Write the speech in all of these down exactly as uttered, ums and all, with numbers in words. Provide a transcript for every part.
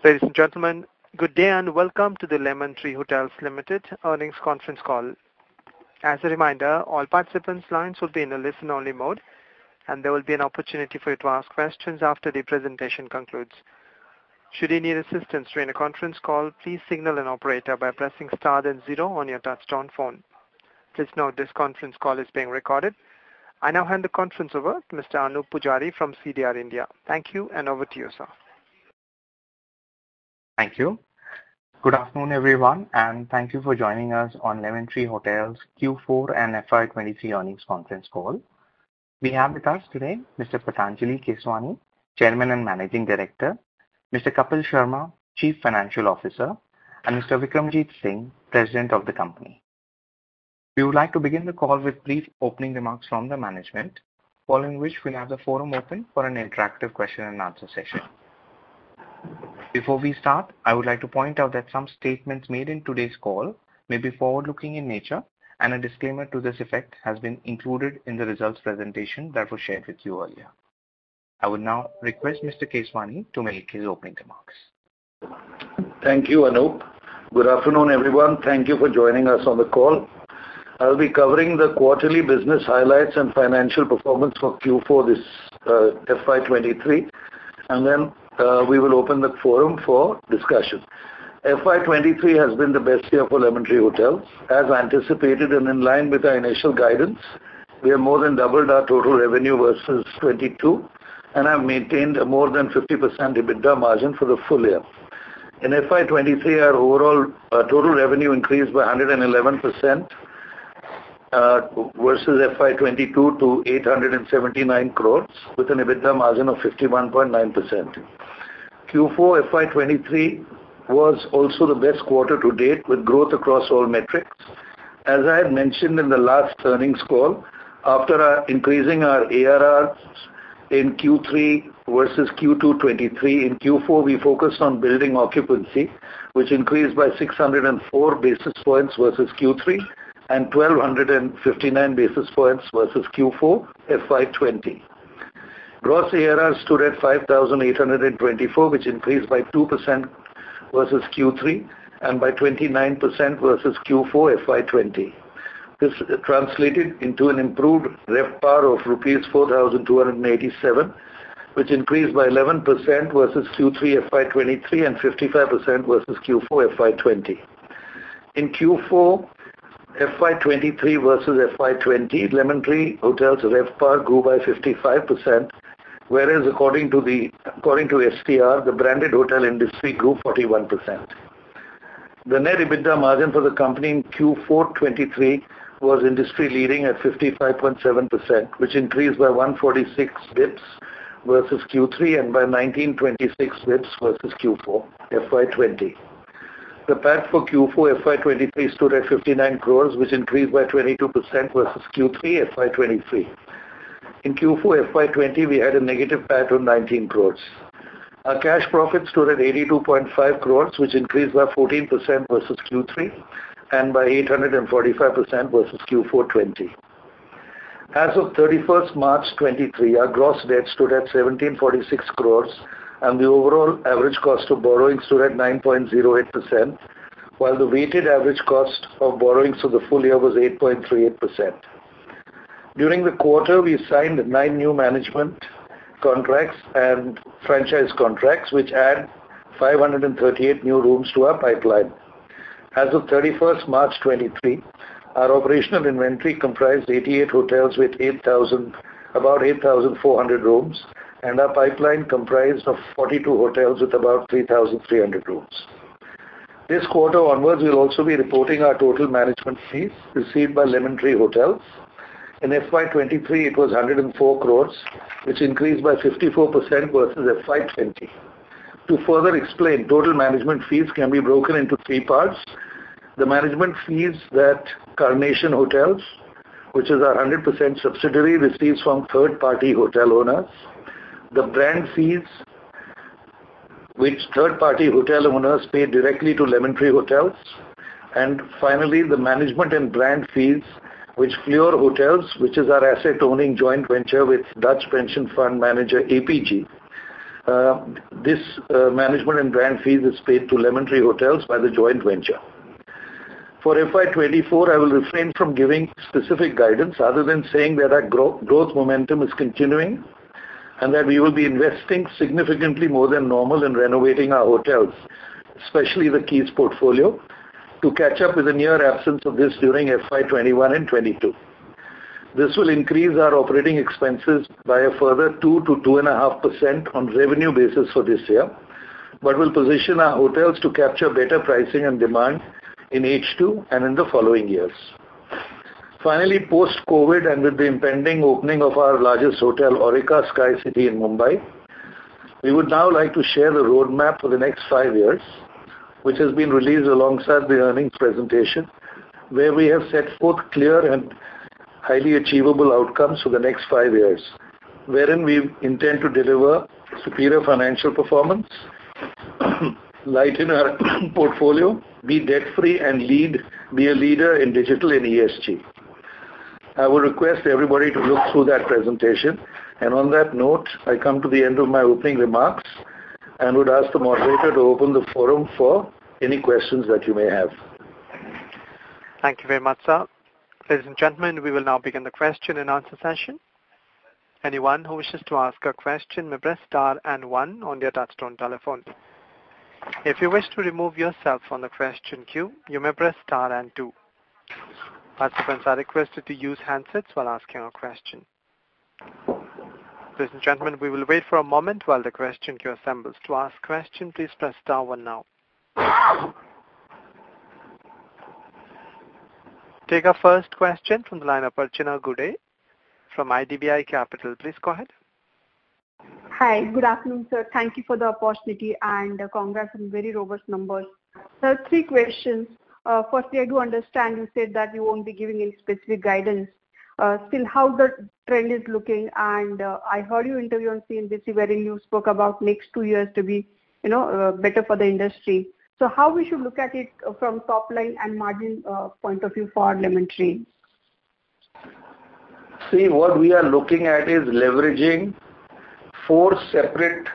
Ladies and gentlemen, good day and welcome to the Lemon Tree Hotels Limited earnings conference call. As a reminder, all participants' lines will be in a listen-only mode, and there will be an opportunity for you to ask questions after the presentation concludes. Should you need assistance during the conference call, please signal an operator by pressing star then zero on your touchtone phone. Please note this conference call is being recorded. I now hand the conference over to Mister Anup Pujari from C D R India. Thank you, and over to you, sir. Thank you. Good afternoon, everyone, and thank you for joining us on Lemon Tree Hotels Q four and F Y twenty-three earnings conference call. We have with us today Mister Patanjali Keswani, Chairman and Managing Director, Mister Kapil Sharma, Chief Financial Officer, and Mister Vikramjit Singh, President of the company. We would like to begin the call with brief opening remarks from the management, following which we'll have the forum open for an interactive question and answer session. Before we start, I would like to point out that some statements made in today's call may be forward-looking in nature, and a disclaimer to this effect has been included in the results presentation that was shared with you earlier. I would now request Mister Keswani to make his opening remarks. Thank you, Anup. Good afternoon, everyone. Thank you for joining us on the call. I'll be covering the quarterly business highlights and financial performance for Q four this uh, F Y twenty-three, and then Uh, we will open the forum for discussion. F Y twenty-three has been the best year for Lemon Tree Hotels. As anticipated and in line with our initial guidance, we have more than doubled our total revenue versus twenty-two and have maintained a more than fifty percent EBITDA margin for the full year. In F Y twenty-three, our overall uh, total revenue increased by one hundred eleven percent uh, versus F Y twenty-two to eight hundred seventy-nine crores with an EBITDA margin of fifty-one point nine percent. Q four F Y twenty-three was also the best quarter to date with growth across all metrics. As I had mentioned in the last earnings call, after our increasing our A R Rs in Q three versus Q two twenty-three, in Q four we focused on building occupancy, which increased by six hundred four basis points versus Q three and one thousand two hundred fifty-nine basis points versus Q four F Y twenty. Gross A R R stood at five thousand eight hundred twenty-four, which increased by two percent versus Q three and by twenty-nine percent versus Q four F Y twenty. This translated into an improved RevPAR of rupees four thousand two hundred eighty-seven, which increased by eleven percent versus Q three F Y twenty-three and fifty-five percent versus Q four F Y twenty. In Q four F Y twenty-three versus F Y twenty, Lemon Tree Hotels RevPAR grew by fifty-five percent, whereas according to the according to S T R, the branded hotel industry grew forty-one percent. The net EBITDA margin for the company in Q four twenty-three was industry leading at fifty-five point seven percent, which increased by one hundred forty-six bips versus Q three and by nineteen twenty-six bips versus Q four F Y twenty. The P A T for Q four F Y twenty-three stood at fifty-nine crores, which increased by twenty-two percent versus Q three F Y twenty-three. In Q four F Y twenty, we had a negative P A T of nineteen crores. Our cash profit stood at eighty-two point five crores, which increased by fourteen percent versus Q three and by eight hundred forty-five percent versus Q four twenty. As of thirty-first March twenty-three, our gross debt stood at seventeen forty-six crores, and the overall average cost of borrowing stood at nine point zero eight percent, while the weighted average cost of borrowings for the full year was eight point three eight percent. During the quarter, we signed nine new management contracts and franchise contracts, which add five hundred thirty-eight new rooms to our pipeline. As of thirty-first March twenty-three, our operational inventory comprised eighty-eight hotels with eight thousand, about eight thousand four hundred rooms, and our pipeline comprised of forty-two hotels with about three thousand three hundred rooms. This quarter onwards, we'll also be reporting our total management fees received by Lemon Tree Hotels. In F Y twenty-three, it was one hundred four crores, which increased by fifty-four percent versus F Y twenty. To further explain, total management fees can be broken into three parts. The management fees that Carnation Hotels, which is our one hundred percent subsidiary, receives from third-party hotel owners. The brand fees, which third-party hotel owners pay directly to Lemon Tree Hotels. And finally, the management and brand fees, which Fleur Hotels, which is our asset-owning joint venture with Dutch pension fund manager A P G, uh, this uh, management and brand fees is paid to Lemon Tree Hotels by the joint venture. For F Y twenty-four, I will refrain from giving specific guidance other than saying that our grow- growth momentum is continuing and that we will be investing significantly more than normal in renovating our hotels, especially the Keys portfolio, to catch up with the near absence of this during F Y twenty-one and twenty-two. This will increase our operating expenses by a further two to two point five percent on revenue basis for this year, but will position our hotels to capture better pricing and demand in H two and in the following years. Finally, post-COVID and with the impending opening of our largest hotel, Aurika Sky City in Mumbai, we would now like to share the roadmap for the next five years, which has been released alongside the earnings presentation, where we have set forth clear and highly achievable outcomes for the next five years, wherein we intend to deliver superior financial performance, lighten our portfolio, be debt-free, and lead, be a leader in digital and E S G. I would request everybody to look through that presentation. And on that note, I come to the end of my opening remarks and would ask the moderator to open the forum for any questions that you may have. Thank you very much, sir. Ladies and gentlemen, we will now begin the question and answer session. Anyone who wishes to ask a question may press star and one on their touchtone telephone. If you wish to remove yourself from the question queue, you may press star and two. Participants are requested to use handsets while asking a question. Ladies and gentlemen, we will wait for a moment while the question queue assembles. To ask a question, please press star one now. Take our first question from the line of Archana Gude from I D B I Capital. Please go ahead. Hi, good afternoon, sir. Thank you for the opportunity and uh, congrats on very robust numbers. Sir, three questions. Uh, firstly, I do understand you said that you won't be giving any specific guidance. Uh, still, how the trend is looking, and uh, I heard your interview on C N B C wherein you spoke about next two years to be, you know, uh, better for the industry. So, how we should look at it from top line and margin uh, point of view for Lemon Tree? See, what we are looking at is leveraging four separate,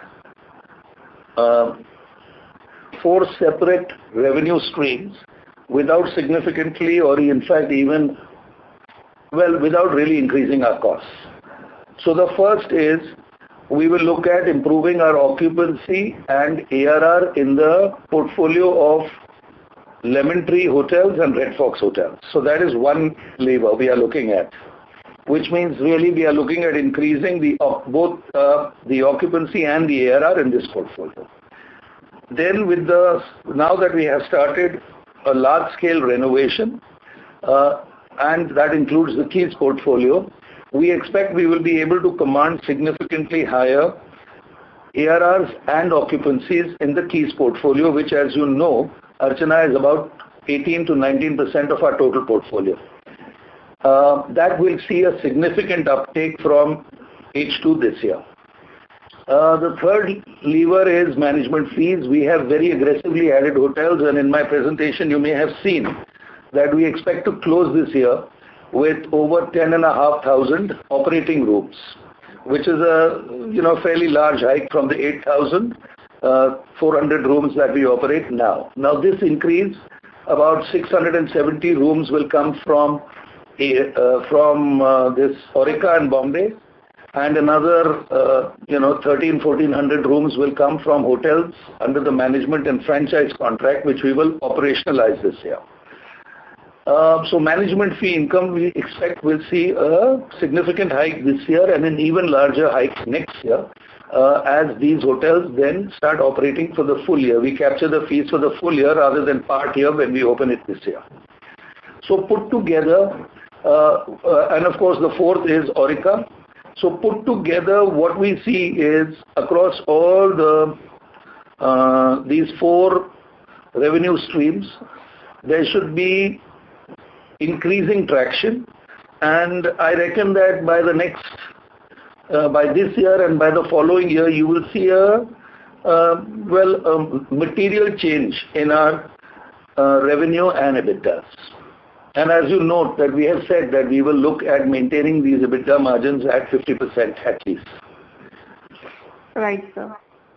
uh, four separate revenue streams without significantly, or in fact even, well, without really increasing our costs. So the first is we will look at improving our occupancy and A R R in the portfolio of Lemon Tree Hotels and Red Fox Hotels. So that is one lever we are looking at, which means really we are looking at increasing the both uh, the occupancy and the A R R in this portfolio. Then with the, now that we have started a large-scale renovation, uh, and that includes the Keys portfolio, we expect we will be able to command significantly higher A R Rs and occupancies in the Keys portfolio, which, as you know, Archana, is about eighteen to nineteen percent of our total portfolio. Uh, that will see a significant uptake from H two this year. Uh, the third lever is management fees. We have very aggressively added hotels, and in my presentation you may have seen that we expect to close this year with over ten and a half thousand operating rooms, which is a you know fairly large hike from the eight thousand four hundred rooms that we operate now. Now this increase, about six hundred seventy rooms will come from uh, from uh, this Aurika and Bombay, and another uh, you know thirteen fourteen hundred rooms will come from hotels under the management and franchise contract, which we will operationalize this year. Uh, so management fee income we expect will see a significant hike this year and an even larger hike next year uh, as these hotels then start operating for the full year. We capture the fees for the full year rather than part year when we open it this year. So put together, uh, uh, and of course the fourth is Aurika. So put together what we see is across all the uh, these four revenue streams, there should be increasing traction, and I reckon that by the next, uh, by this year and by the following year, you will see a, uh, well, a material change in our uh, revenue and EBITDAs. And as you note that we have said that we will look at maintaining these EBITDA margins at fifty percent at least. Right, sir.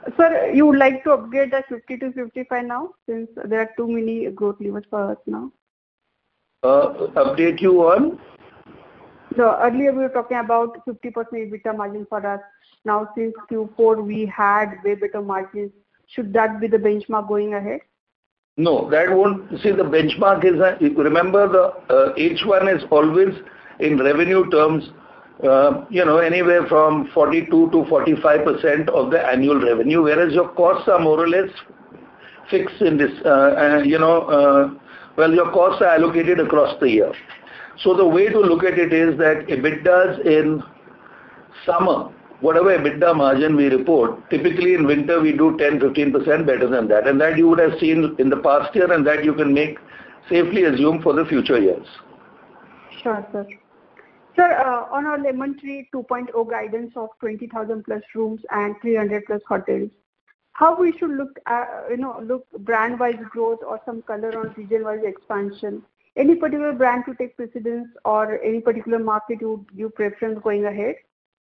Sir, you would like to upgrade that fifty to fifty-five now, since there are too many growth levers for us now? Uh, update you on? So earlier we were talking about fifty percent EBITDA margin for us. Now since Q four we had way better margins. Should that be the benchmark going ahead? No, that won't. See, the benchmark is, a, remember the uh, H one is always in revenue terms, uh, you know, anywhere from forty-two to forty-five percent of the annual revenue, whereas your costs are more or less fixed in this, uh, uh, you know, uh, well, your costs are allocated across the year. So the way to look at it is that EBITDAs in summer, whatever EBITDA margin we report, typically in winter we do ten to fifteen percent better than that. And that you would have seen in the past year, and that you can make safely assume for the future years. Sure, sir. Sir, uh, on our Lemon Tree two point oh guidance of twenty thousand plus rooms and three hundred plus hotels, how we should look at, you know, look brand-wise growth or some color on region-wise expansion? Any particular brand to take precedence or any particular market you would give preference going ahead?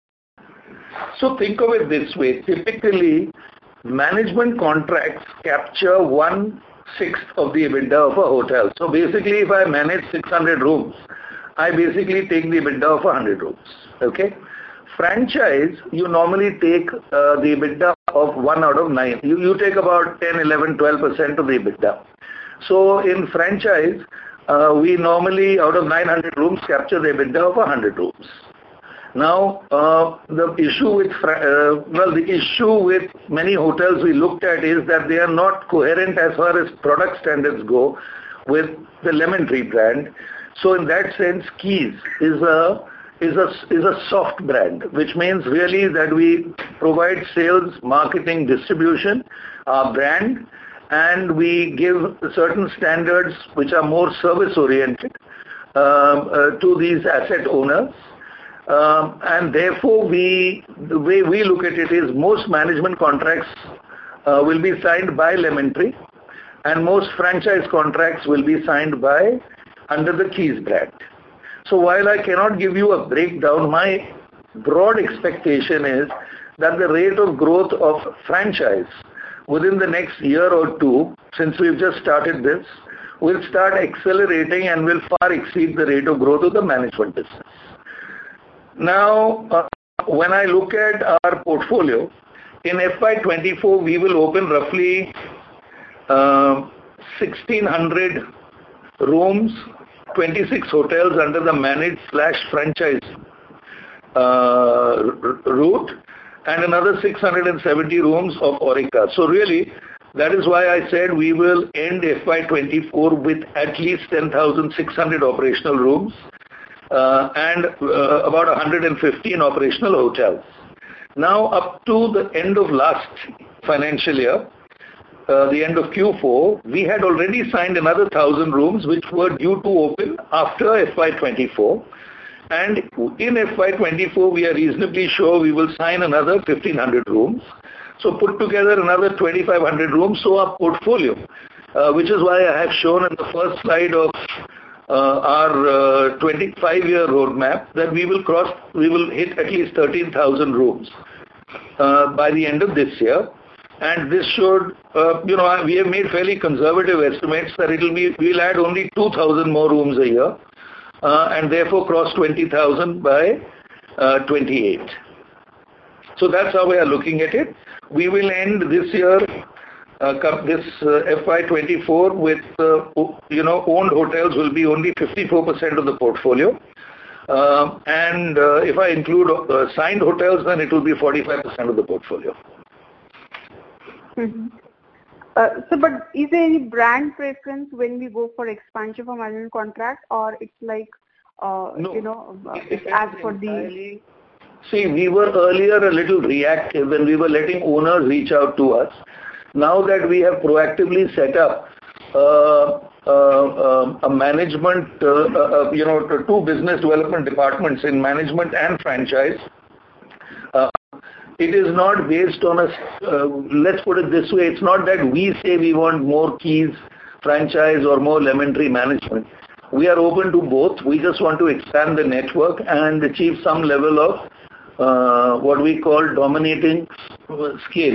So think of it this way. Typically, management contracts capture one-sixth of the EBITDA of a hotel. So basically, if I manage six hundred rooms, I basically take the EBITDA of one hundred rooms. Okay? Franchise, you normally take uh, the EBITDA of one out of nine. You, you take about ten, eleven, twelve percent of the EBITDA. So in franchise, uh, we normally, out of nine hundred rooms, capture the EBITDA of one hundred rooms. Now, uh, the issue with, uh, well, the issue with many hotels we looked at is that they are not coherent as far as product standards go with the Lemon Tree brand. So in that sense, Keys is a is a is a soft brand, which means really that we provide sales, marketing, distribution, our brand, and we give certain standards which are more service oriented uh, uh, to these asset owners. Um, and therefore, we the way we look at it is most management contracts uh, will be signed by Lemon Tree, and most franchise contracts will be signed by under the Keys brand. So while I cannot give you a breakdown, my broad expectation is that the rate of growth of franchise within the next year or two, since we've just started this, will start accelerating and will far exceed the rate of growth of the management business. Now, uh, when I look at our portfolio, in F Y twenty-four we will open roughly uh, sixteen hundred rooms, twenty-six hotels under the managed slash franchise uh, route, and another six hundred seventy rooms of Aurika. So really, that is why I said we will end F Y twenty-four with at least ten thousand six hundred operational rooms uh, and uh, about one hundred fifteen operational hotels. Now, up to the end of last financial year, Uh, the end of Q four, we had already signed another one thousand rooms which were due to open after F Y twenty-four. And in F Y twenty-four, we are reasonably sure we will sign another fifteen hundred rooms. So put together another twenty-five hundred rooms. So our portfolio, uh, which is why I have shown in the first slide of uh, our uh, twenty-five year roadmap, that we will cross, we will hit at least thirteen thousand rooms uh, by the end of this year. And this should, uh, you know, we have made fairly conservative estimates that it will be, we'll add only two thousand more rooms a year, uh, and therefore cross twenty thousand by uh, twenty-eight. So that's how we are looking at it. We will end this year, uh, this uh, F Y twenty-four with, uh, you know, owned hotels will be only fifty-four percent of the portfolio. Uh, and uh, if I include uh, signed hotels, then it will be forty-five percent of the portfolio. Mm-hmm. Uh, so, but is there any brand preference when we go for expansion for management contract, or it's like, uh, no, you know, uh, it it's as for the... See, we were earlier a little reactive when we were letting owners reach out to us. Now that we have proactively set up uh, uh, um, a management, uh, uh, you know, two business development departments in management and franchise, uh, it is not based on a, uh, let's put it this way, it's not that we say we want more Keys franchise or more Lemon Tree management. We are open to both. We just want to expand the network and achieve some level of uh, what we call dominating scale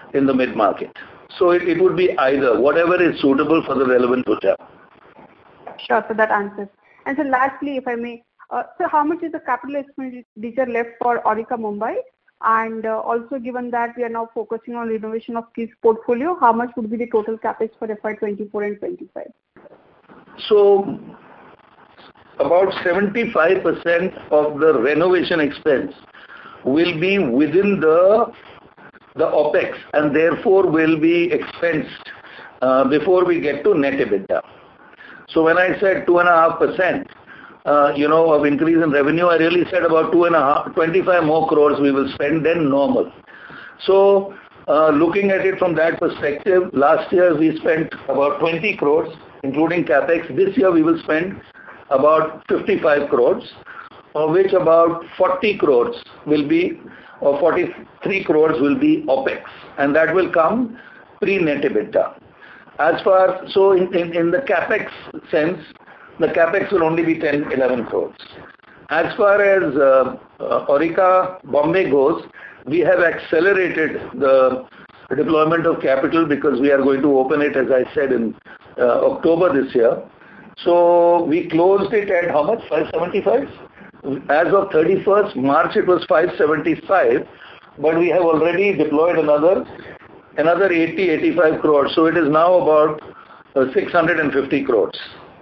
in the mid-market. So it, it would be either, whatever is suitable for the relevant hotel. Sure, so that answers. And so lastly, if I may, uh, so how much is the capital expenditure left for Aurika Mumbai? And uh, also given that we are now focusing on renovation of Keys portfolio, how much would be the total capex for F Y twenty-four and twenty-five? So about seventy-five percent of the renovation expense will be within the the OPEX and therefore will be expensed uh, before we get to net EBITDA. So when I said two and a half percent, uh, you know, of increase in revenue, I really said about two and a half, twenty-five more crores we will spend than normal. So uh, looking at it from that perspective, last year we spent about twenty crores, including capex. This year we will spend about fifty-five crores, of which about forty crores will be, or forty-three crores will be OPEX, and that will come pre-net EBITDA. As far, so in, in, in the capex sense, the capex will only be ten, eleven crores. As far as uh, uh, Aurika Bombay goes, we have accelerated the deployment of capital because we are going to open it, as I said, in uh, October this year. So we closed it at how much? five seventy-five? As of thirty-first March, it was five seventy-five, but we have already deployed another another eighty, eighty-five crores. So it is now about uh, six hundred fifty crores.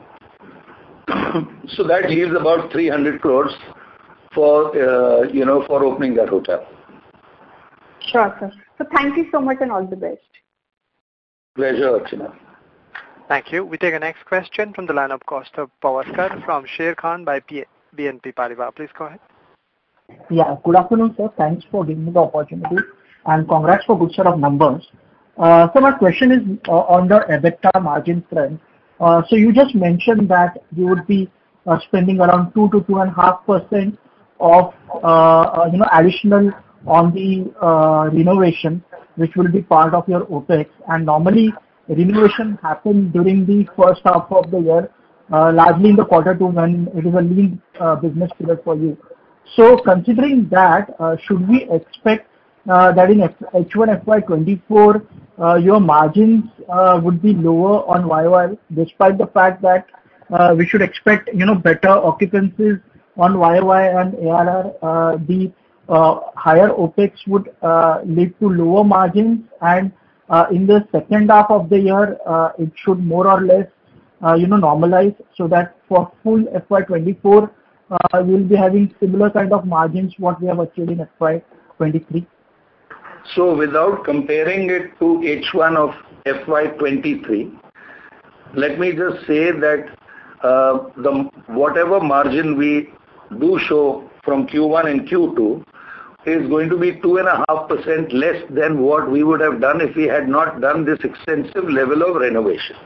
So that leaves about three hundred crores for, uh, you know, for opening that hotel. Sure, sir. So thank you so much and all the best. Pleasure, Archana. Thank you. We take a next question from the line of Kaustav Pawaskar from Sher Khan by B N P Paribas. Please go ahead. Yeah, good afternoon, sir. Thanks for giving me the opportunity and congrats for good set of numbers. Uh, so my question is uh, on the EBITDA margin front. Uh, so you just mentioned that you would be uh, spending around two to two and a half percent of uh, uh, you know additional on the uh, renovation, which will be part of your OPEX. And normally renovation happens during the first half of the year, uh, largely in the quarter two when it is a lean uh, business period for you. So considering that, uh, should we expect uh, that in H one F Y twenty-four uh, your margins uh, would be lower on Y O Y, despite the fact that uh, we should expect you know better occupancies on Y O Y and A R R, uh, the uh, higher OPEX would uh, lead to lower margins, and uh, in the second half of the year uh, it should more or less uh, you know normalize, so that for full F Y twenty-four uh, we will be having similar kind of margins what we have achieved in F Y twenty-three. So without comparing it to H one of F Y twenty-three, let me just say that uh, the whatever margin we do show from Q one and Q two is going to be two and a half percent less than what we would have done if we had not done this extensive level of renovation.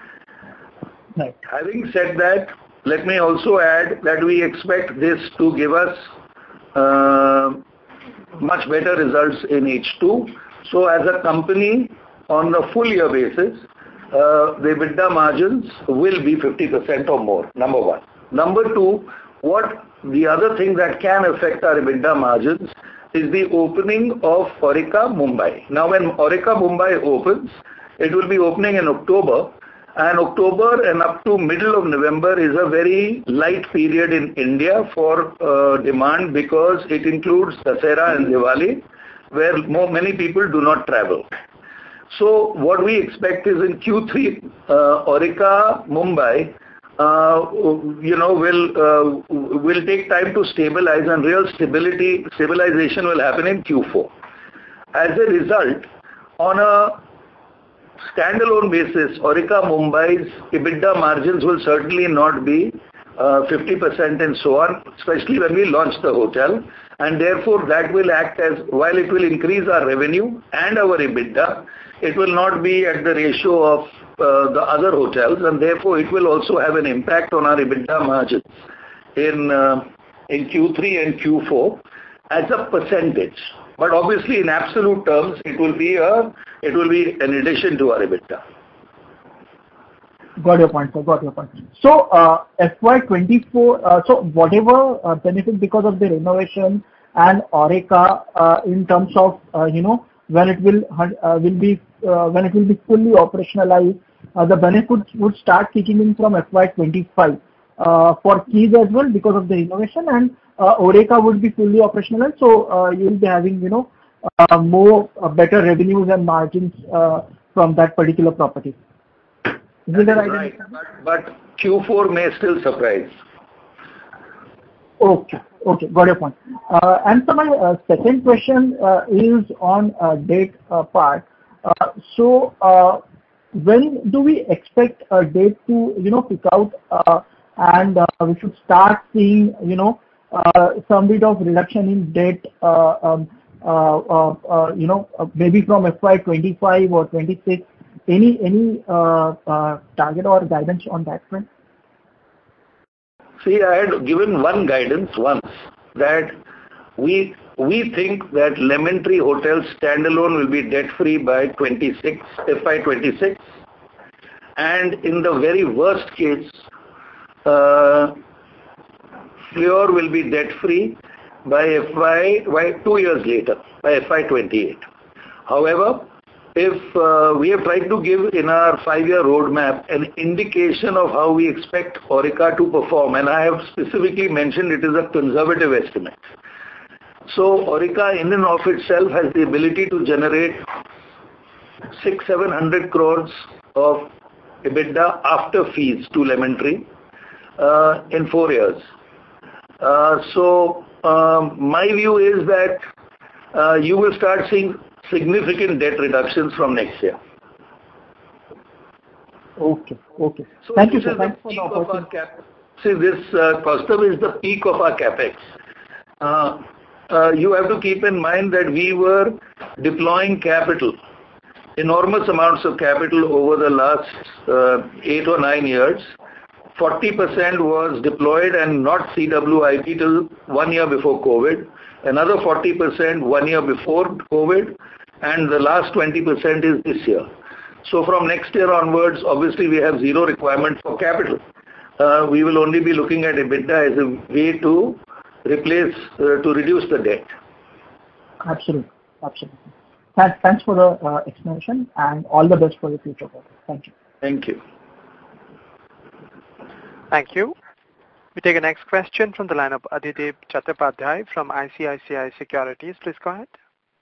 Right. Having said that, let me also add that we expect this to give us uh, much better results in H two. So as a company, on a full year basis, uh, the EBITDA margins will be fifty percent or more, number one. Number two, what the other thing that can affect our EBITDA margins is the opening of Aurika Mumbai. Now when Aurika Mumbai opens, it will be opening in October, and October and up to middle of November is a very light period in India for uh, demand because it includes Dussehra and Diwali, where more, many people do not travel. So what we expect is in Q three, uh, Aurika Mumbai, uh, you know, will uh, will take time to stabilize, and real stability stabilization will happen in Q four. As a result, on a standalone basis, Aurika Mumbai's EBITDA margins will certainly not be uh, fifty percent and so on, especially when we launch the hotel. And therefore, that will act as, while it will increase our revenue and our EBITDA, it will not be at the ratio of uh, the other hotels, and therefore it will also have an impact on our EBITDA margins in uh, in Q three and Q four as a percentage. But obviously, in absolute terms, it will be a it will be an addition to our EBITDA. Got your point, sir. Got your point. So uh, F Y twenty-four. Uh, so whatever uh, benefit because of the renovation and Aurika uh, in terms of uh, you know when it will uh, will be uh, when it will be fully operationalized, uh, the benefits would start kicking in from F Y twenty-five uh, for Keys as well because of the innovation, and uh, Aurika would be fully operational. So uh, you will be having you know uh, more uh, better revenues and margins uh, from that particular property. Is it right? right. But, but Q four may still surprise. Okay, okay, got your point. Uh, and so my uh, second question uh, is on uh, debt uh, part. Uh, so uh, when do we expect a debt to you know pick out uh, and uh, we should start seeing you know uh, some bit of reduction in debt uh, um, uh, uh, uh, you know uh, maybe from F Y twenty-five or twenty-six? Any any uh, uh, target or guidance on that front? See, I had given one guidance once that we we think that Lemon Tree Hotels standalone will be debt free by twenty-six, F Y twenty-six, and in the very worst case, uh, Fleur will be debt free by F Y by two years later, by F Y twenty-eight. However, if uh, we have tried to give in our five-year roadmap an indication of how we expect Aurika to perform, and I have specifically mentioned it is a conservative estimate. So Aurika in and of itself has the ability to generate six, seven hundred crores of EBITDA after fees to Lemon Tree uh, in four years. Uh, so um, my view is that uh, you will start seeing significant debt reductions from next year. Okay, okay. So Thank you, this sir. is Thanks the for peak the of our opportunity. cap. See, this uh, Kaustav is the peak of our capex. Uh, uh, you have to keep in mind that we were deploying capital, enormous amounts of capital over the last uh, eight or nine years. forty percent was deployed and not C W I P till one year before COVID. Another forty percent one year before COVID, and the last twenty percent is this year. So from next year onwards, obviously we have zero requirement for capital. Uh, we will only be looking at EBITDA as a way to replace, uh, to reduce the debt. Absolutely, absolutely. Thanks, thanks for the uh, explanation and all the best for the future. Thank you. Thank you. Thank you. We take a next question from the line of Adhidev Chattopadhyay from I C I C I Securities. Please go ahead.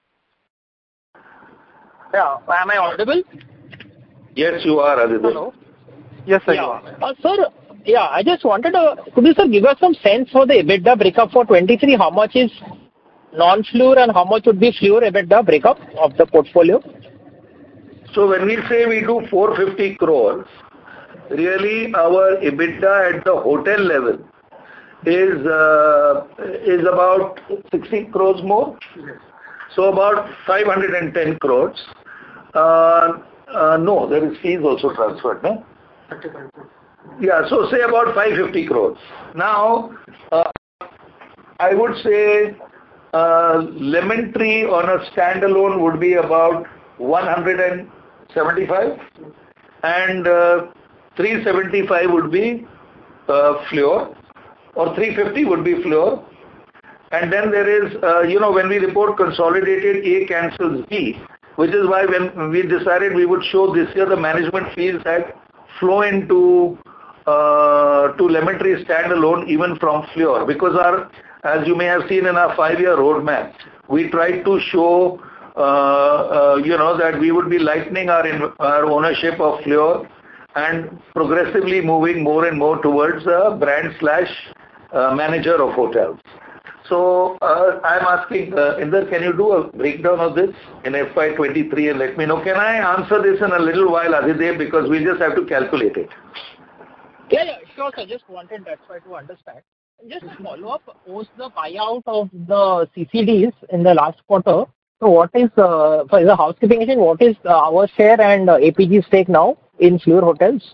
Yeah, am I audible? Yes, you are, Adhidev. Hello. Yes, sir, yeah. you are. Uh, sir, yeah, I just wanted to, could you sir give us some sense for the EBITDA breakup for twenty-three? How much is non-Fleur and how much would be Fleur EBITDA breakup of the portfolio? So when we say we do four hundred fifty crores, really our EBITDA at the hotel level is uh, is about sixty crores more. Yes. So about five hundred ten crores. Uh, uh, no, there is fees also transferred, no? Yeah, so say about five hundred fifty crores. Now, uh, I would say uh, Lemon Tree on a standalone would be about one hundred seventy-five, and uh, three hundred seventy-five would be uh, Fleur, or three hundred fifty would be Fleur. And then there is, uh, you know, when we report consolidated, A cancels B, which is why when we decided we would show this year the management fees that flow into uh, to Lemon Tree standalone even from Fleur, because our, as you may have seen in our five-year roadmap, we tried to show, uh, uh, you know, that we would be lightening our, in, our ownership of Fleur and progressively moving more and more towards a brand slash uh, manager of hotels. So uh, I'm asking, uh, Inder, can you do a breakdown of this in F Y twenty-three and let me know? Can I answer this in a little while, Adhidev, because we just have to calculate it. Yeah, yeah, sure, sir. Just wanted that's why to understand. Just follow up, post the buyout of the C C Ds in the last quarter. So what is, uh, for the housekeeping agent, what is uh, our share and uh, A P G stake now in Fleur Hotels?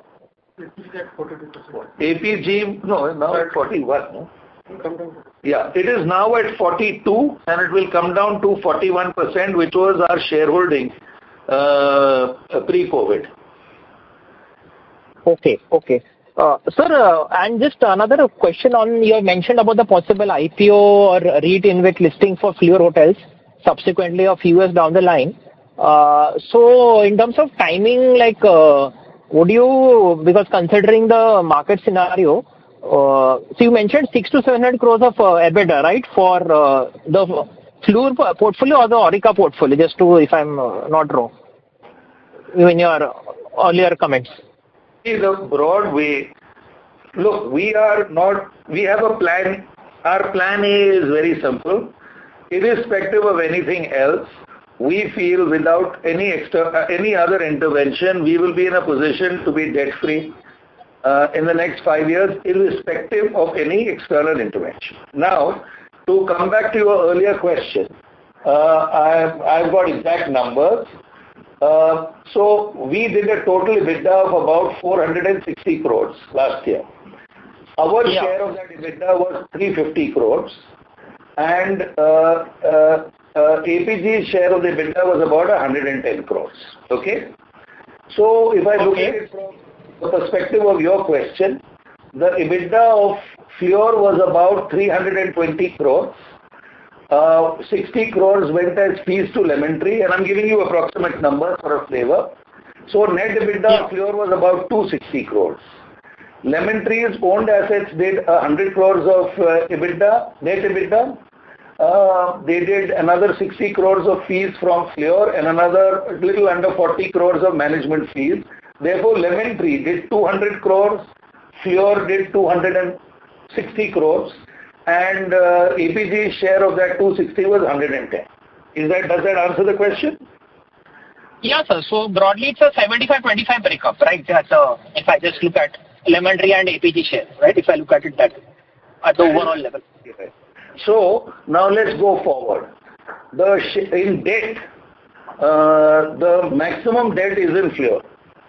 A P G, no, now at forty-one, no? Yeah, it is now at forty-two and it will come down to forty-one percent, which was our shareholding uh, pre-COVID. Okay, okay. Uh, sir, uh, and just another question on, you mentioned about the possible I P O or REIT InvIT listing for Fleur Hotels. subsequently a few years down the line. Uh, so in terms of timing, like, uh, would you, because considering the market scenario, uh, so you mentioned six to seven hundred crores of uh, EBITDA, right, for uh, the Fluor portfolio or the Aurika portfolio, just to, if I'm uh, not wrong, in your earlier comments. See, the broad way, look, we are not, we have a plan. Our plan A is very simple. Irrespective of anything else, we feel without any extra, uh, any other intervention, we will be in a position to be debt-free uh, in the next five years, irrespective of any external intervention. Now, to come back to your earlier question, uh, I've, I've got exact numbers. Uh, so we did a total EBITDA of about four hundred sixty crores last year. Our yeah. share of that EBITDA was three hundred fifty crores, and uh, uh, uh, A P G's share of the EBITDA was about one hundred ten crores. Okay? So if I look okay. at it from the perspective of your question, the EBITDA of Fluor was about three hundred twenty crores. Uh, sixty crores went as fees to Lemon Tree, and I'm giving you approximate numbers for a flavor. So net EBITDA yeah. of Fluor was about two hundred sixty crores. Lemon Tree's owned assets did one hundred crores of uh, EBITDA, net EBITDA. Uh, they did another sixty crores of fees from Fluor and another little under forty crores of management fees. Therefore, Lemon Tree did two hundred crores, Fluor did two hundred sixty crores, and uh, A P G's share of that two hundred sixty was one hundred ten. Is that, does that answer the question? Yeah, sir. So broadly, it's a seventy-five twenty-five breakup, right? That's uh, if I just look at Lemon Tree and A P G share, right? If I look at it that at the overall level. So now let's go forward. The sh- in debt, uh, the maximum debt is in Fluor.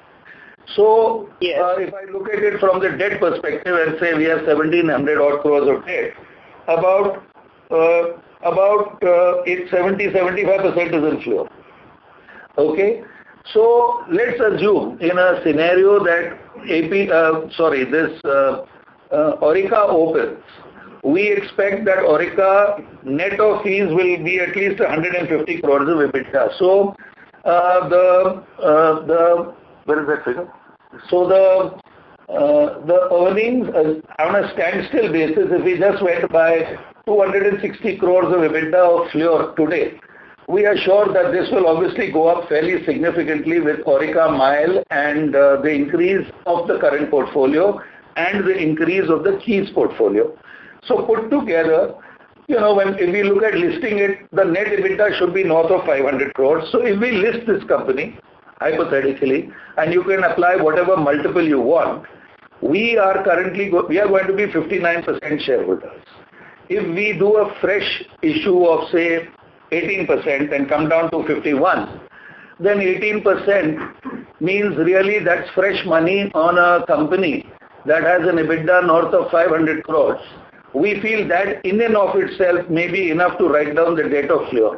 So yes. uh, if I look at it from the debt perspective and say we have seventeen hundred odd crores of debt, about uh, about uh, seventy to seventy-five percent is in Fluor. Okay. So let's assume in a scenario that A P, uh, sorry, this uh, uh, Aurika opens, we expect that Aurika net of fees will be at least one hundred fifty crores of EBITDA. So uh, the uh, the where is that figure? So the uh, the earnings uh, on a standstill basis, if we just went by two hundred sixty crores of EBITDA of Fluor today, we are sure that this will obviously go up fairly significantly with Aurika Mile and uh, the increase of the current portfolio and the increase of the Keys portfolio. So put together, you know, when if we look at listing it, the net EBITDA should be north of five hundred crores. So if we list this company, hypothetically, and you can apply whatever multiple you want, we are currently, go- we are going to be fifty-nine percent shareholders. If we do a fresh issue of say eighteen percent and come down to fifty-one, then eighteen percent means really that's fresh money on a company that has an EBITDA north of five hundred crores. We feel that in and of itself may be enough to write down the debt of Fluor.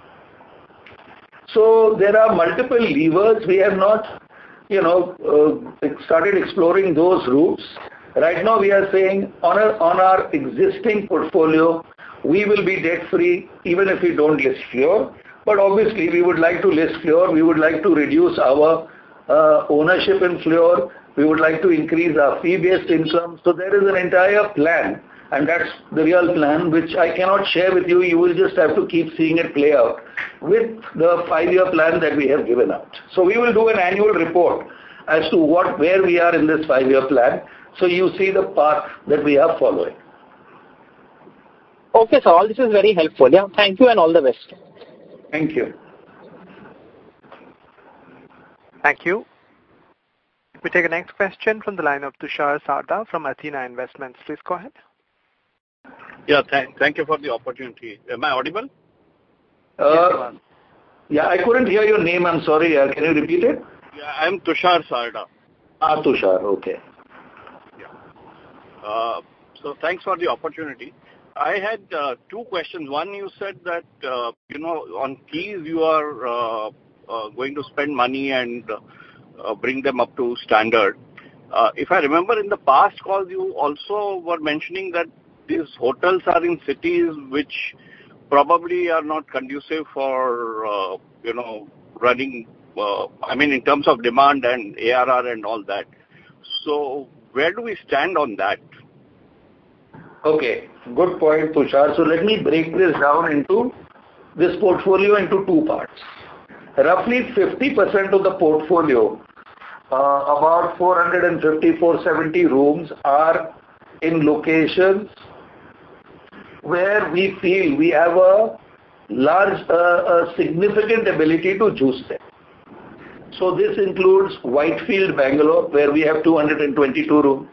So there are multiple levers. We have not, you know, uh, started exploring those routes. Right now we are saying on, a, on our existing portfolio, we will be debt-free even if we don't list Fluor. But obviously we would like to list Fluor. We would like to reduce our uh, ownership in Fluor. We would like to increase our fee-based income. So there is an entire plan. And that's the real plan, which I cannot share with you. You will just have to keep seeing it play out with the five-year plan that we have given out. So we will do an annual report as to what, where we are in this five-year plan. So you see the path that we are following. Okay, so all this is very helpful. Yeah, thank you and all the best. Thank you. Thank you. We take the next question from the line of Tushar Sarda from Athena Investments. Please go ahead. Yeah, th- thank you for the opportunity. Am I audible? Uh, yeah, I couldn't hear your name. I'm sorry. Uh, can you repeat it? Yeah, I'm Tushar Sarda. Ah, Tushar. Okay. Yeah. Uh, so thanks for the opportunity. I had uh, two questions. One, you said that, uh, you know, on Keys you are uh, uh, going to spend money and uh, bring them up to standard. Uh, if I remember in the past calls, you also were mentioning that these hotels are in cities which probably are not conducive for, uh, you know, running, uh, I mean, in terms of demand and A R R and all that. So where do we stand on that? Okay, good point, Tushar. So let me break this down into this portfolio into two parts. Roughly fifty percent of the portfolio, uh, about four fifty, four seventy rooms are in locations where we feel we have a large, uh, a significant ability to juice them. So this includes Whitefield, Bangalore, where we have two hundred twenty-two rooms.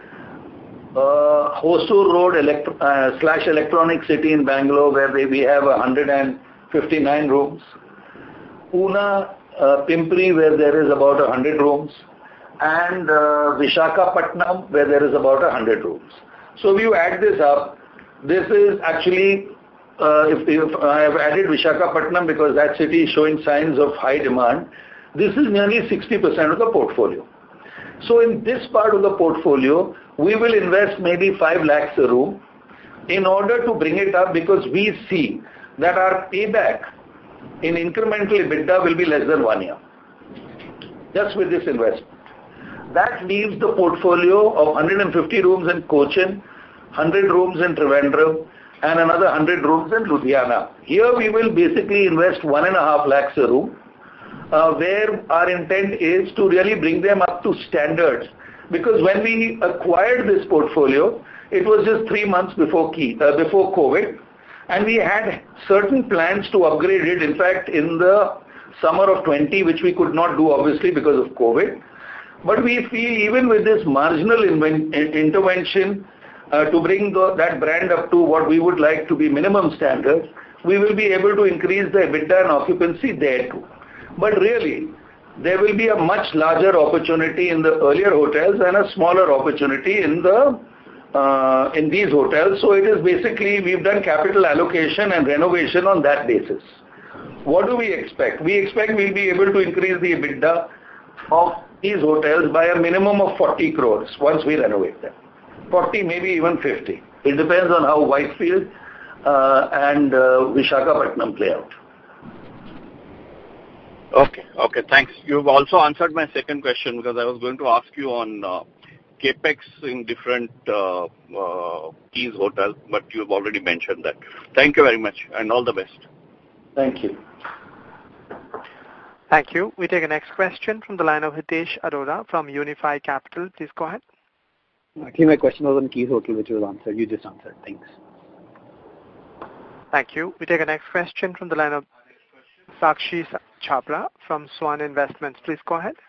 Uh, Hosur Road elect uh, slash Electronic City in Bangalore, where we have one hundred fifty-nine rooms. Pune, uh, Pimpri, where there is about one hundred rooms. And uh, Visakhapatnam, where there is about one hundred rooms. So if you add this up, this is actually, uh, if, if I have added Visakhapatnam because that city is showing signs of high demand, this is nearly sixty percent of the portfolio. So in this part of the portfolio, we will invest maybe five lakhs a room in order to bring it up, because we see that our payback in incremental EBITDA will be less than one year, just with this investment. That leaves the portfolio of one hundred fifty rooms in Cochin, one hundred rooms in Trivandrum, and another one hundred rooms in Ludhiana. Here we will basically invest one and a half lakhs a room, uh, where our intent is to really bring them up to standards. Because when we acquired this portfolio, it was just three months before, key, uh, before COVID, and we had certain plans to upgrade it. In fact, in the summer of twenty, which we could not do obviously because of COVID. But we feel even with this marginal intervention uh, to bring the, that brand up to what we would like to be minimum standards, we will be able to increase the EBITDA and occupancy there too. But really, there will be a much larger opportunity in the earlier hotels and a smaller opportunity in the uh, in these hotels. So it is basically, we've done capital allocation and renovation on that basis. What do we expect? We expect we'll be able to increase the EBITDA of these hotels by a minimum of forty crores once we renovate them. forty, maybe even fifty. It depends on how Whitefield uh, and uh, Visakhapatnam play out. Okay, okay, thanks. You've also answered my second question, because I was going to ask you on uh, capex in different uh, uh, Keys hotels, but you've already mentioned that. Thank you very much, and all the best. Thank you. Thank you. We take a next question from the line of Hitesh Arora from Unifi Capital. Please go ahead. Actually, my question was on Keys Hotel, which was answered. You just answered. Thanks. Thank you. We take a next question from the line of Sakshi Chhabra from Swan Investments. Please go ahead.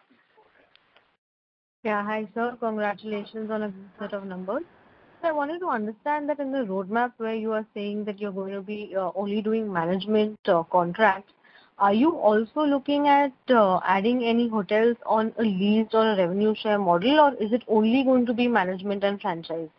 Yeah, hi sir. Congratulations on a good set of numbers. So I wanted to understand that in the roadmap where you are saying that you're going to be uh, only doing management uh, contracts, are you also looking at uh, adding any hotels on a leased or a revenue share model, or is it only going to be management and franchise?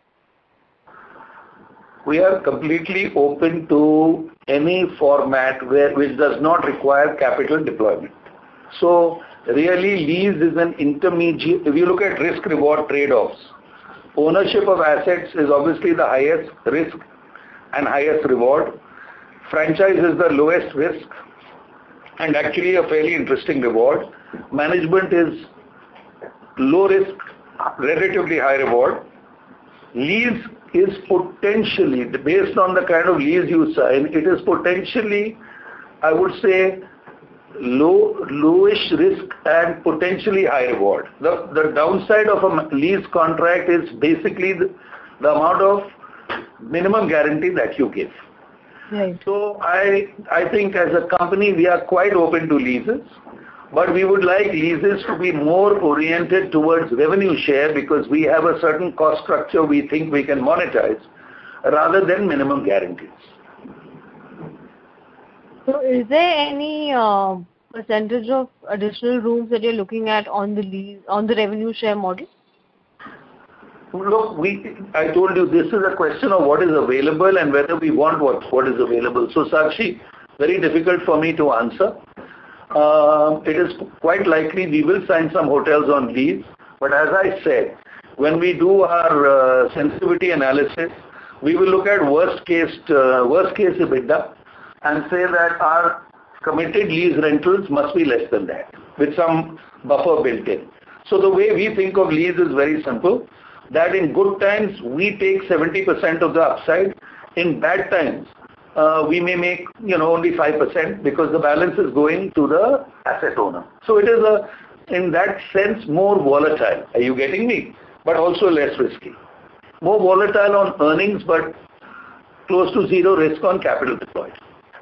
We are completely open to any format where which does not require capital deployment. So really, lease is an intermediate. If you look at risk reward trade-offs, ownership of assets is obviously the highest risk and highest reward. Franchise is the lowest risk and actually a fairly interesting reward. Management is low risk, relatively high reward. Lease is potentially, based on the kind of lease you sign, it is potentially, I would say, low, lowish risk and potentially high reward. The, the downside of a lease contract is basically the, the amount of minimum guarantee that you give. Right. So I, I think as a company, we are quite open to leases, but we would like leases to be more oriented towards revenue share, because we have a certain cost structure we think we can monetize rather than minimum guarantees. So is there any uh, percentage of additional rooms that you're looking at on the lease, on the revenue share model? Look, we, I told you this is a question of what is available and whether we want what, what is available. So Sakshi, very difficult for me to answer. Uh, it is quite likely we will sign some hotels on lease, but as I said, when we do our uh, sensitivity analysis, we will look at worst case, uh, worst case EBITDA and say that our committed lease rentals must be less than that, with some buffer built in. So the way we think of lease is very simple, that in good times we take seventy percent of the upside, in bad times uh, we may make you know only five percent because the balance is going to the asset owner. So it is a, in that sense, more volatile. Are you getting me? But also less risky. More volatile on earnings, but close to zero risk on capital deployed.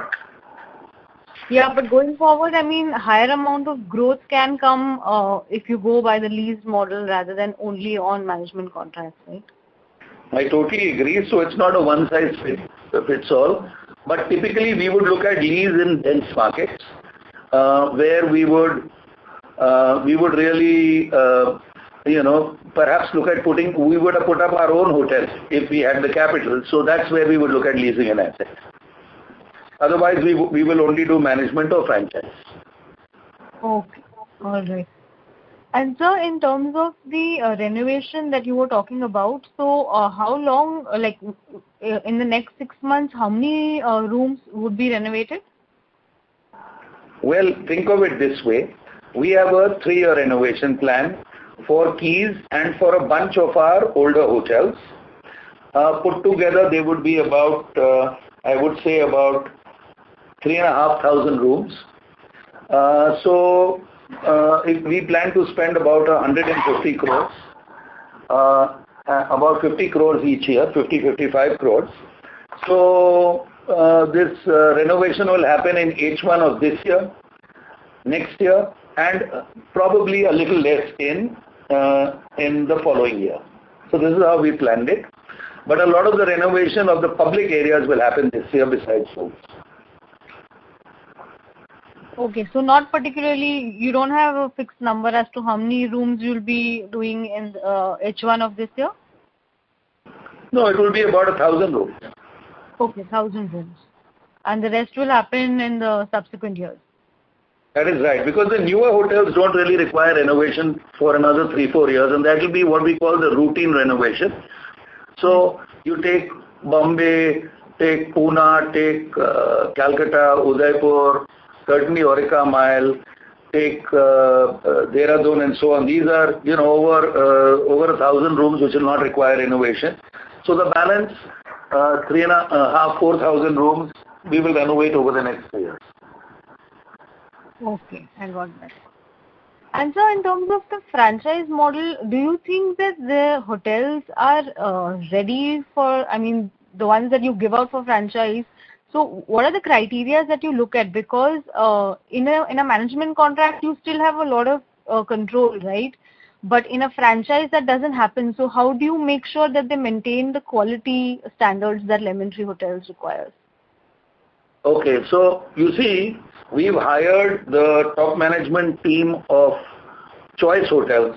Yeah, but going forward, I mean, higher amount of growth can come uh, if you go by the lease model rather than only on management contracts, right? I totally agree. So it's not a one-size-fits-all. But typically, we would look at lease in dense markets, uh, where we would uh, we would really, uh, you know, perhaps look at putting. We would have put up our own hotels if we had the capital. So that's where we would look at leasing an asset. Otherwise, we we will only do management or franchise. Okay, all right. And sir, in terms of the uh, renovation that you were talking about, so uh, how long, uh, like uh, in the next six months, how many uh, rooms would be renovated? Well, think of it this way. We have a three-year renovation plan for Keys and for a bunch of our older hotels. Uh, put together, they would be about, uh, I would say about three and a half thousand rooms. Uh, so, uh, if we plan to spend about one hundred fifty crores, uh, about fifty crores each year, fifty, fifty-five crores. So, uh, this uh, renovation will happen in H one of this year, next year, and probably a little less in uh, in the following year. So this is how we planned it. But a lot of the renovation of the public areas will happen this year besides rooms. Okay, so not particularly, you don't have a fixed number as to how many rooms you'll be doing in uh, H one of this year? No, it will be about a thousand rooms. Okay, thousand rooms. And the rest will happen in the subsequent years? That is right, because the newer hotels don't really require renovation for another three, four years, and that will be what we call the routine renovation. So you take Bombay, take Pune, take uh, Calcutta, Udaipur, certainly Aurika Mile, take uh, uh, Dehradun and so on. These are, you know, over uh, over a thousand rooms which will not require renovation. So the balance, uh, three and a half, four thousand rooms, we will renovate over the next three years. Okay, I got that. And so in terms of the franchise model, do you think that the hotels are uh, ready for, I mean, the ones that you give out for franchise? So what are the criteria that you look at? Because uh, in a in a management contract, you still have a lot of uh, control, right? But in a franchise, that doesn't happen. So how do you make sure that they maintain the quality standards that Lemon Tree Hotels requires? Okay, so you see, we've hired the top management team of Choice Hotels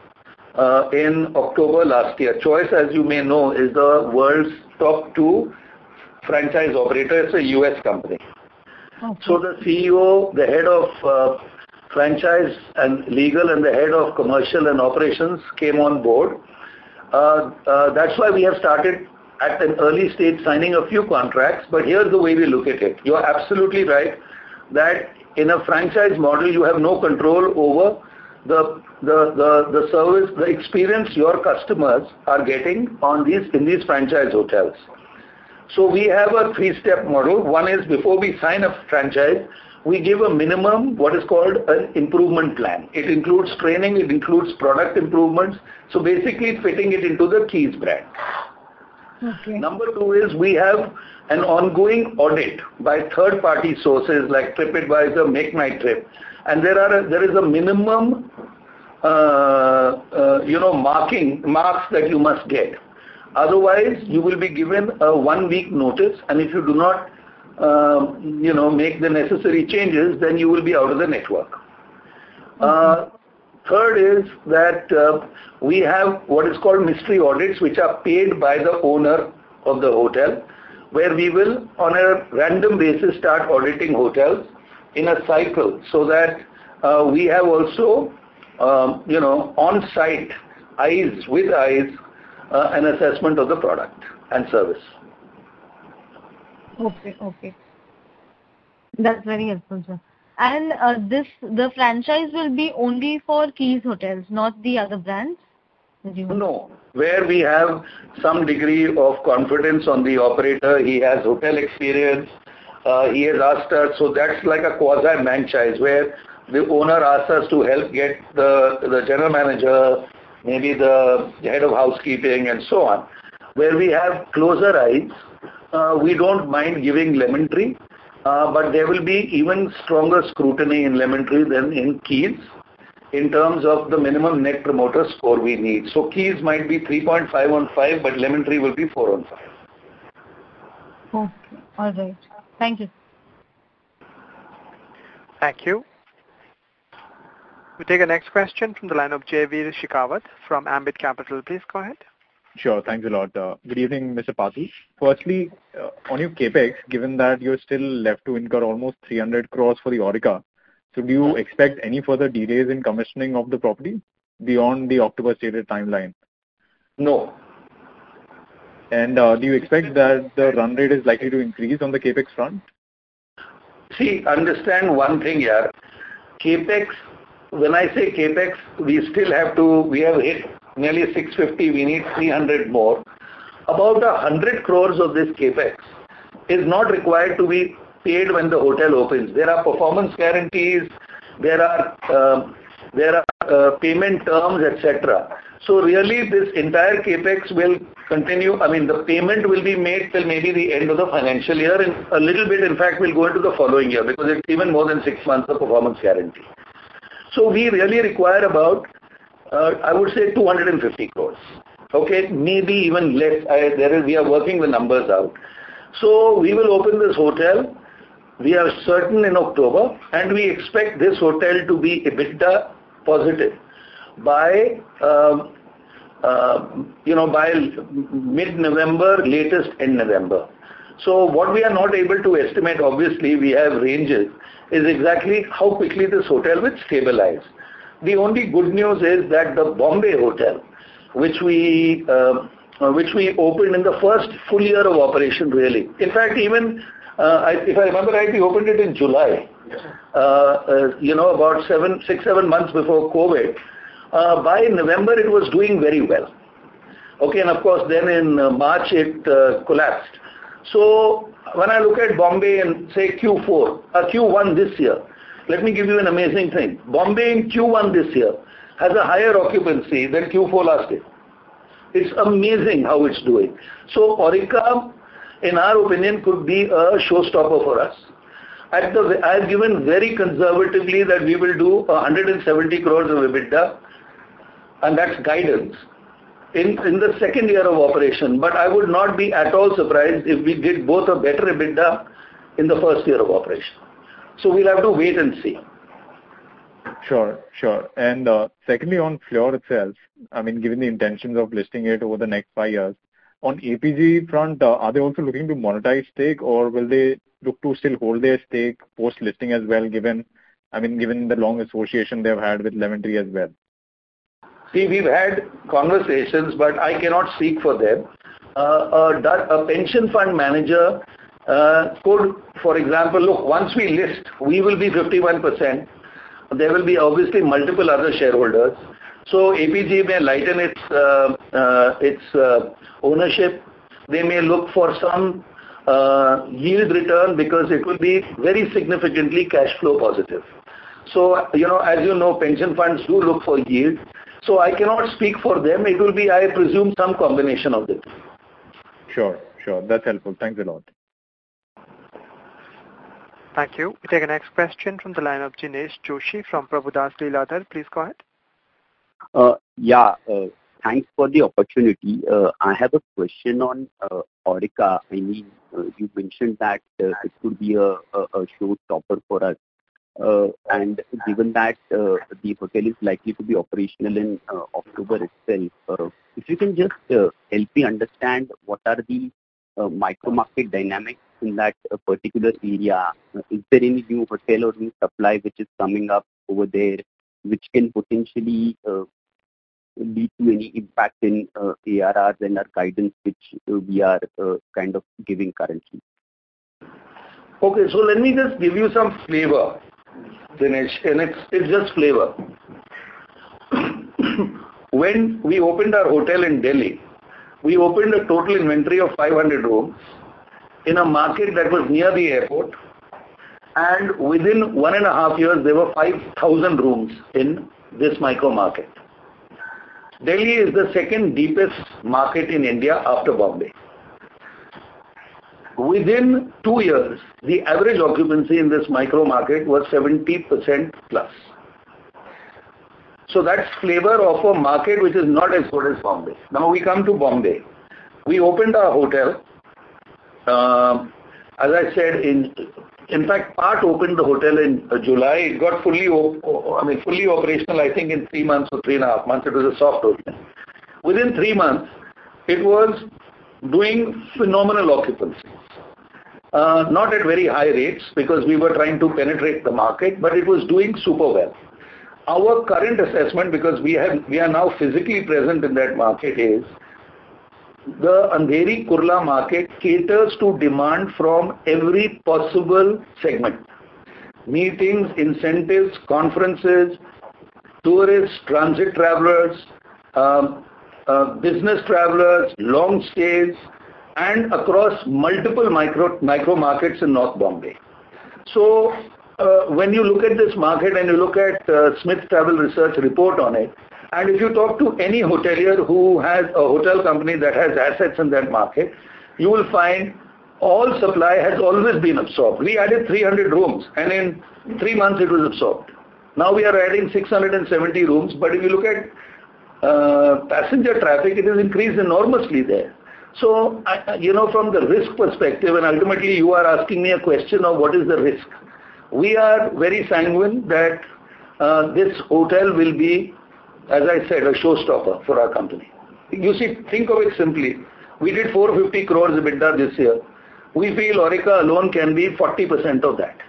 uh, in October last year. Choice, as you may know, is the world's top two franchise operator. It's a U S company. Okay. So the C E O, the head of uh, franchise and legal, and the head of commercial and operations came on board. Uh, uh, that's why we have started at an early stage signing a few contracts, but here's the way we look at it. You're absolutely right that in a franchise model, you have no control over the, the, the, the service, the experience your customers are getting on these, in these franchise hotels. So we have a three-step model. One is before we sign a franchise, we give a minimum, what is called an improvement plan. It includes training, it includes product improvements. So basically fitting it into the Keys brand. Okay. Number two is we have an ongoing audit by third-party sources like TripAdvisor, Make My Trip, and there are a, there is a minimum, uh, uh, you know, marking marks that you must get. Otherwise, you will be given a one-week notice, and if you do not, uh, you know, make the necessary changes, then you will be out of the network. Okay. Uh, Third is that uh, we have what is called mystery audits, which are paid by the owner of the hotel, where we will on a random basis start auditing hotels in a cycle, so that uh, we have also, um, you know, on-site, eyes with eyes, uh, an assessment of the product and service. Okay, okay. That's very helpful, sir. And uh, this the franchise will be only for Keys Hotels, not the other brands? No. Where we have some degree of confidence on the operator, he has hotel experience, uh, he has asked us, so that's like a quasi-franchise where the owner asks us to help get the, the general manager, maybe the head of housekeeping and so on. Where we have closer eyes, uh, we don't mind giving Lemon Tree, uh, but there will be even stronger scrutiny in Lemon Tree than in Keys in terms of the minimum net promoter score we need. So Keys might be three point five on five, but Lemon Tree will be four on five. Okay, all right. Thank you. Thank you. We take a next question from the line of Jayveer Shekhawat from Ambit Capital. Please go ahead. Sure. Thanks a lot. Uh, good evening, Mister Patu. Firstly, uh, on your capex, given that you're still left to incur almost three hundred crores for the Aurika, so do you expect any further delays in commissioning of the property beyond the October stated timeline? No. And uh, do you expect that the run rate is likely to increase on the capex front? See, understand one thing here. Capex, when I say capex, we still have to, we have hit nearly six fifty, we need three hundred more. About one hundred crores of this capex is not required to be paid when the hotel opens. There are performance guarantees, there are uh, there are uh, payment terms, et cetera. So really, this entire capex will continue. I mean, the payment will be made till maybe the end of the financial year, and a little bit, in fact, will go into the following year because it's even more than six months of performance guarantee. So we really require about, uh, I would say, two hundred fifty crores. Okay, maybe even less. I, there is, we are working the numbers out. So we will open this hotel. We are certain in October, and we expect this hotel to be EBITDA positive by, uh, uh, you know, by mid-November, latest end November. So what we are not able to estimate, obviously, we have ranges, is exactly how quickly this hotel will stabilize. The only good news is that the Bombay hotel, which we uh, which we opened in the first full year of operation, really. In fact, even uh, I, if I remember right, we opened it in July. Uh, uh, you know, about seven, six, seven months before COVID. Uh, by November, it was doing very well. Okay, and of course, then in uh, March, it uh, collapsed. So when I look at Bombay and say Q four, uh, Q one this year, let me give you an amazing thing. Bombay in Q one this year has a higher occupancy than Q four last year. It's amazing how it's doing. So Aurika, in our opinion, could be a showstopper for us. At the, I have given very conservatively that we will do one hundred seventy crores of EBITDA, and that's guidance, in, in the second year of operation. But I would not be at all surprised if we did both a better EBITDA in the first year of operation. So we'll have to wait and see. Sure, sure. And uh, secondly, on Fleur itself, I mean, given the intentions of listing it over the next five years, on A P G front, uh, are they also looking to monetize stake, or will they look to still hold their stake post-listing as well, given, I mean, given the long association they've had with Lemon Tree as well? See, we've had conversations, but I cannot speak for them. Uh, a, a pension fund manager uh, could, for example, look, once we list, we will be fifty-one percent. There will be obviously multiple other shareholders. So A P G may lighten its uh, uh, its uh, ownership. They may look for some uh, yield return because it will be very significantly cash flow positive. So, you know, as you know, pension funds do look for yield. So I cannot speak for them. It will be, I presume, some combination of it. Sure, sure. That's helpful. Thanks a lot. Thank you. We take a next question from the line of Jinesh Joshi from Prabhudas Lilladher. Please go ahead. Uh, yeah, uh, thanks for the opportunity. Uh, I have a question on uh, Aurika. I mean, uh, you mentioned that uh, it could be a, a, a showstopper for us. Uh, and given that uh, the hotel is likely to be operational in uh, October itself, uh, if you can just uh, help me understand what are the uh, micro-market dynamics in that uh, particular area. Uh, is there any new hotel or new supply which is coming up over there, which can potentially uh, lead to any impact in uh, A R Rs and our guidance which uh, we are uh, kind of giving currently? Okay, so let me just give you some flavor, Dinesh, and it's, it's just flavor. When we opened our hotel in Delhi, we opened a total inventory of five hundred rooms in a market that was near the airport, and within one and a half years there were five thousand rooms in this micro market. Delhi is the second deepest market in India after Bombay. Within two years, the average occupancy in this micro market was seventy percent plus. So that's flavor of a market which is not as good as Bombay. Now we come to Bombay. We opened our hotel, uh, as I said, in in fact, part opened the hotel in uh, July. It got fully, op- I mean, fully operational, I think, in three months or three and a half months. It was a soft opening. Within three months, it was doing phenomenal occupancy. Uh, not at very high rates because we were trying to penetrate the market, but it was doing super well. Our current assessment, because we have we are now physically present in that market, is the Andheri Kurla market caters to demand from every possible segment. Meetings, incentives, conferences, tourists, transit travelers, um, uh, business travelers, long stays, and across multiple micro, micro markets in North Bombay. So, uh, when you look at this market and you look at uh, Smith Travel Research report on it, and if you talk to any hotelier who has a hotel company that has assets in that market, you will find all supply has always been absorbed. We added three hundred rooms and in three months it was absorbed. Now we are adding six hundred seventy rooms, but if you look at uh, passenger traffic, it has increased enormously there. So, I, you know, from the risk perspective, and ultimately you are asking me a question of what is the risk. We are very sanguine that uh, this hotel will be, as I said, a showstopper for our company. You see, think of it simply. We did four hundred fifty crores EBITDA this year. We feel Aurika alone can be forty percent of that.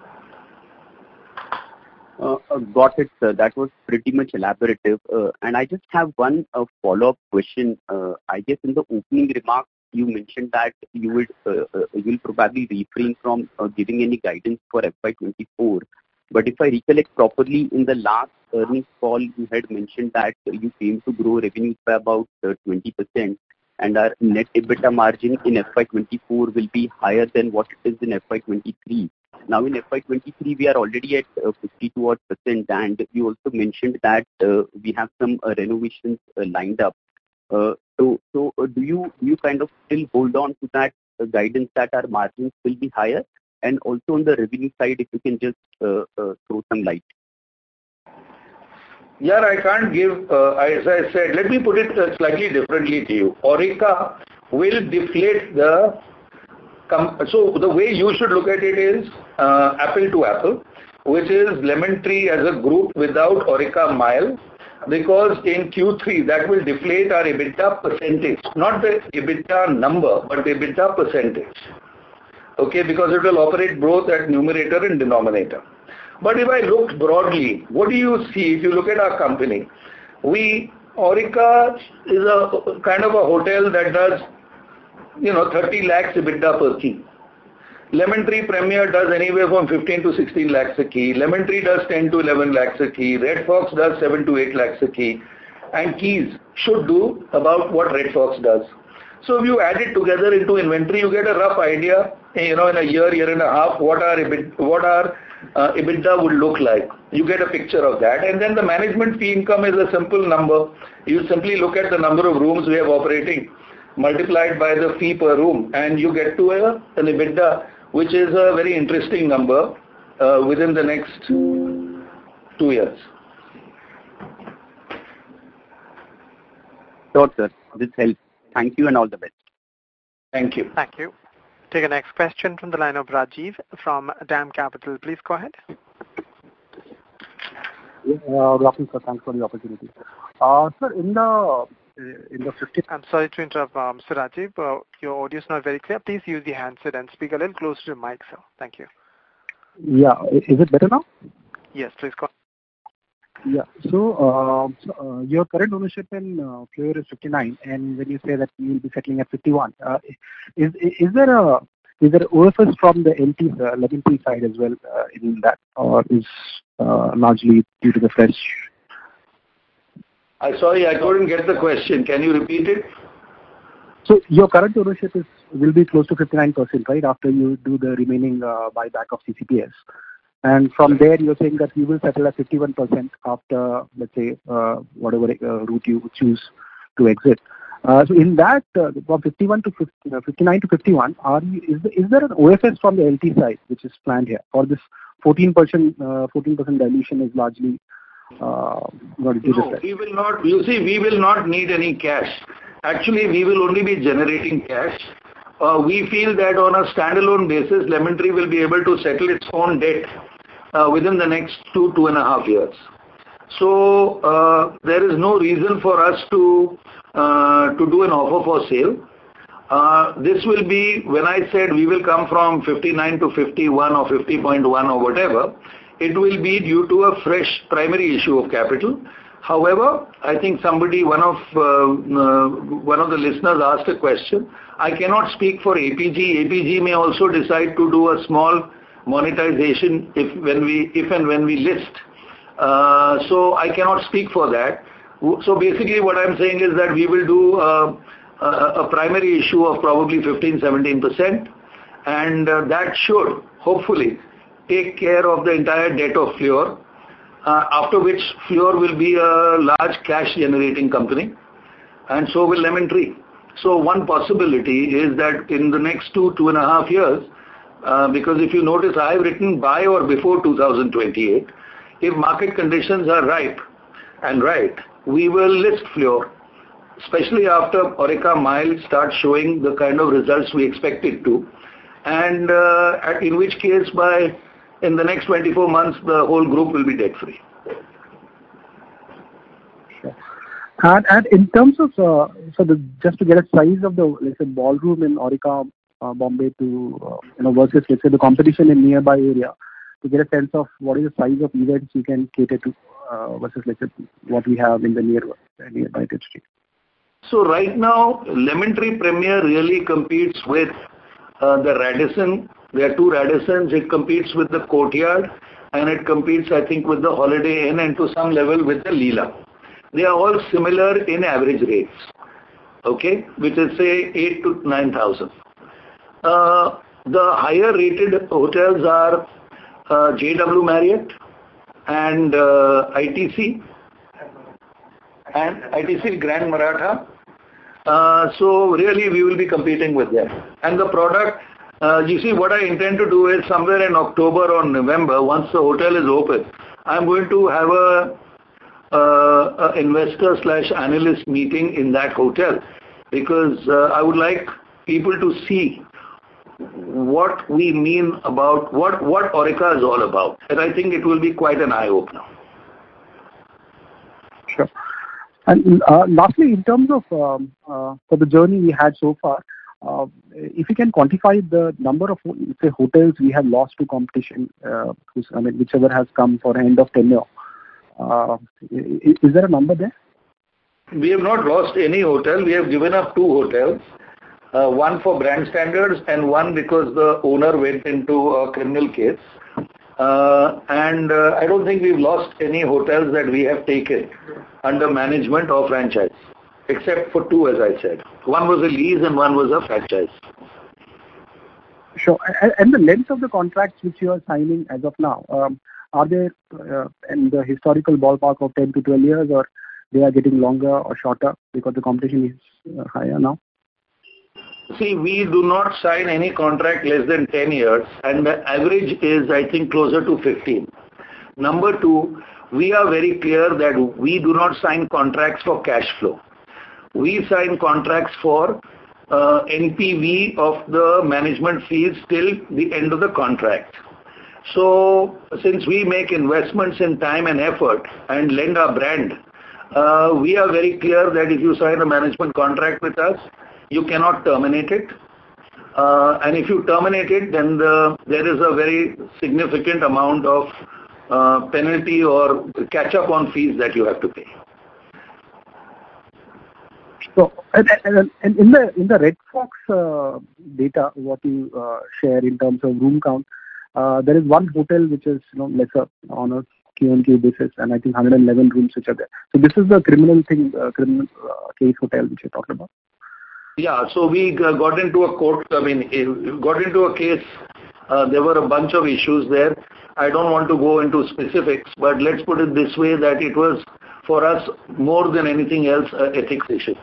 Uh, uh, got it, sir. That was pretty much elaborative. Uh, and I just have one uh, follow-up question. Uh, I guess in the opening remarks, you mentioned that you would uh, uh, you will probably refrain from uh, giving any guidance for F Y twenty-four. But if I recollect properly, in the last earnings call, you had mentioned that you aim to grow revenues by about uh, twenty percent, and our net EBITDA margin in F Y twenty-four will be higher than what it is in F Y twenty-three. Now in F Y twenty-three, we are already at uh, fifty-two odd percent, and you also mentioned that uh, we have some uh, renovations uh, lined up. Uh, so, so uh, do you do you kind of still hold on to that uh, guidance that our margins will be higher? And also on the revenue side, if you can just uh, uh, throw some light. Yeah, I can't give, uh, as I said, let me put it uh, slightly differently to you. Aurika will deflate the, com- so the way you should look at it is uh, apple to apple, which is Lemon Tree as a group without Aurika Mile, because in Q three that will deflate our EBITDA percentage, not the EBITDA number, but the EBITDA percentage. Okay, because it will operate both at numerator and denominator. But if I look broadly, what do you see? If you look at our company, we, Aurika is a kind of a hotel that does, you know, thirty lakhs EBITDA per key. Lemon Tree Premier does anywhere from fifteen to sixteen lakhs a key. Lemon Tree does ten to eleven lakhs a key. Red Fox does seven to eight lakhs a key. And Keys should do about what Red Fox does. So if you add it together into inventory, you get a rough idea, you know, in a year, year and a half, what our, EBITDA, what our uh, EBITDA would look like. You get a picture of that. And then the management fee income is a simple number. You simply look at the number of rooms we have operating, multiplied by the fee per room, and you get to a, an EBITDA, which is a very interesting number uh, within the next two years. Sure, sir. This helps. Thank you and all the best. Thank you. Thank you. Take a next question from the line of Rajiv from DAM Capital. Please go ahead. Uh, good afternoon, sir. Thanks for the opportunity. Uh, sir, in the in the fifty. I'm sorry to interrupt, um, Mister Rajiv. Uh, your audio is not very clear. Please use the handset and speak a little closer to the mic, sir. Thank you. Yeah, is it better now? Yes, please go. Yeah. So, uh, so uh, your current ownership in uh, Fleur is fifty-nine, and when you say that you will be settling at fifty-one, uh, is is there a is there O F S from the L T, uh, Lemon Tree side as well uh, in that, or is uh, largely due to the fresh? I sorry, I couldn't get the question. Can you repeat it? So your current ownership is will be close to fifty-nine percent, right? After you do the remaining uh, buyback of C C P S, and from there you're saying that you will settle at fifty-one percent after, let's say, uh, whatever uh, route you choose to exit. Uh, so in that, uh, from fifty-one to fifty, uh, fifty-nine to fifty-one, are you, is, the, is there an O F S from the L T side which is planned here, or this fourteen percent uh, fourteen percent dilution is largely uh, going to do No, we will not. You see, we will not need any cash. Actually, we will only be generating cash. Uh, we feel that on a standalone basis, Lemon Tree will be able to settle its own debt uh, within the next two, two and a half years. So uh, there is no reason for us to uh, to do an offer for sale. Uh, this will be, when I said we will come from fifty-nine to fifty-one or fifty point one or whatever, it will be due to a fresh primary issue of capital. However, I think somebody, one of uh, uh, one of the listeners asked a question. I cannot speak for A P G. A P G may also decide to do a small monetization if when we if and when we list. Uh, so I cannot speak for that. So basically, what I'm saying is that we will do uh, a, a primary issue of probably fifteen, seventeen percent, and uh, that should hopefully take care of the entire debt of Fleur. Uh, after which Fleur will be a large cash generating company, and so will Lemon Tree. So one possibility is that in the next two, two and a half years, uh, because if you notice, I have written by or before two thousand twenty-eight, if market conditions are ripe and right, we will list Fleur, especially after Aurika Mile starts showing the kind of results we expect it to, and uh, in which case by in the next twenty-four months, the whole group will be debt-free. Sure. And, and in terms of, uh, so the, just to get a size of the, let's say, ballroom in Aurika, uh, Bombay to, uh, you know, versus, let's say, the competition in nearby area, to get a sense of what is the size of events you can cater to uh, versus, let's say, what we have in the near, nearby district. So right now, Lemon Tree Premier really competes with uh, the Radisson. There are two Radissons. It competes with the Courtyard, and it competes, I think, with the Holiday Inn and to some level with the Leela. They are all similar in average rates, okay, which is say eight to nine thousand. Uh, the higher rated hotels are uh, J W Marriott and uh, I T C and I T C Grand Maratha. Uh, so really, we will be competing with them, and the product. Uh, you see, what I intend to do is somewhere in October or November, once the hotel is open, I'm going to have a, uh, a investor slash analyst meeting in that hotel, because uh, I would like people to see what we mean about what, what Aurika is all about. And I think it will be quite an eye-opener. Sure. And uh, lastly, in terms of um, uh, for the journey we had so far, Uh, if you can quantify the number of, say, hotels we have lost to competition, uh, I mean, whichever has come for end of tenure, uh, is, is there a number there? We have not lost any hotel. We have given up two hotels, uh, one for brand standards and one because the owner went into a criminal case. Uh, and uh, I don't think we've lost any hotels that we have taken under management or franchise, except for two, as I said. One was a lease and one was a franchise. Sure. And the length of the contracts which you are signing as of now, um, are they uh, in the historical ballpark of ten to twelve years, or they are getting longer or shorter because the competition is uh, higher now? See, we do not sign any contract less than ten years, and the average is, I think, closer to fifteen. Number two, we are very clear that we do not sign contracts for cash flow. We sign contracts for uh, N P V of the management fees till the end of the contract. So, since we make investments in time and effort and lend our brand, uh, we are very clear that if you sign a management contract with us, you cannot terminate it. Uh, and if you terminate it, then the, there is a very significant amount of uh, penalty or catch-up on fees that you have to pay. So, and, and, and in the in the Red Fox uh, data, what you uh, share in terms of room count, uh, there is one hotel which is you know lesser on a Q on Q basis, and I think one hundred eleven rooms which are there. So this is the criminal thing, uh, criminal uh, case hotel which you're talking about. Yeah, so we got into a court. I mean, got into a case. Uh, there were a bunch of issues there. I don't want to go into specifics, but let's put it this way: that it was for us more than anything else an ethics issue.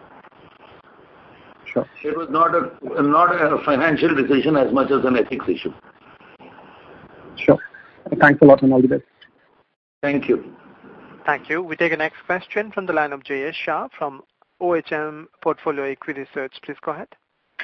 Sure. It was not a not a financial decision as much as an ethics issue. Sure. Thanks a lot and all the best. Thank you. Thank you. We take the next question from the line of Jayesh Shah from O H M Portfolio Equity Research. Please go ahead.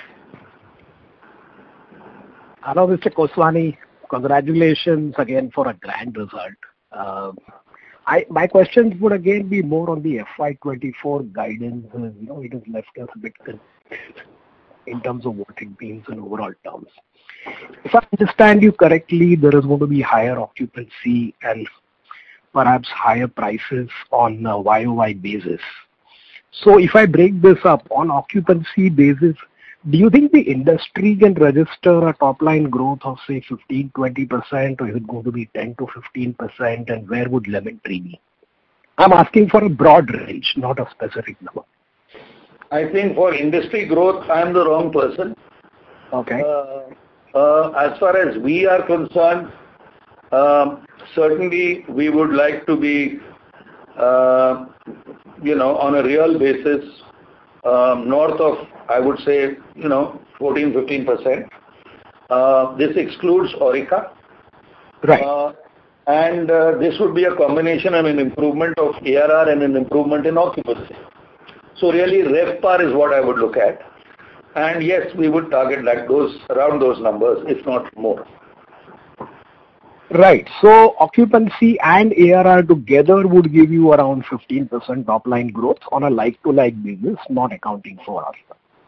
Hello, Mister Koswani. Congratulations again for a grand result. Uh, I, my questions would again be more on the F Y twenty-four guidance. You know, it has left us a bit confused in terms of what it means in overall terms. If I understand you correctly, there is going to be higher occupancy and perhaps higher prices on a Y O Y basis. So if I break this up on occupancy basis, do you think the industry can register a top line growth of say fifteen to twenty percent, or is it going to be ten to fifteen percent, and where would Lemon Tree be? I'm asking for a broad range, not a specific number. I think for industry growth, I am the wrong person. Okay. Uh, uh, as far as we are concerned, um, certainly we would like to be, uh, you know, on a real basis, um, north of, I would say, you know, fourteen, fifteen percent. Uh, this excludes Aurika. Right. Uh, and uh, this would be a combination of an improvement of A R R and an improvement in occupancy. So really, RevPAR is what I would look at. And yes, we would target that those around those numbers, if not more. Right. So occupancy and A R R together would give you around fifteen percent top line growth on a like-to-like basis, not accounting for us.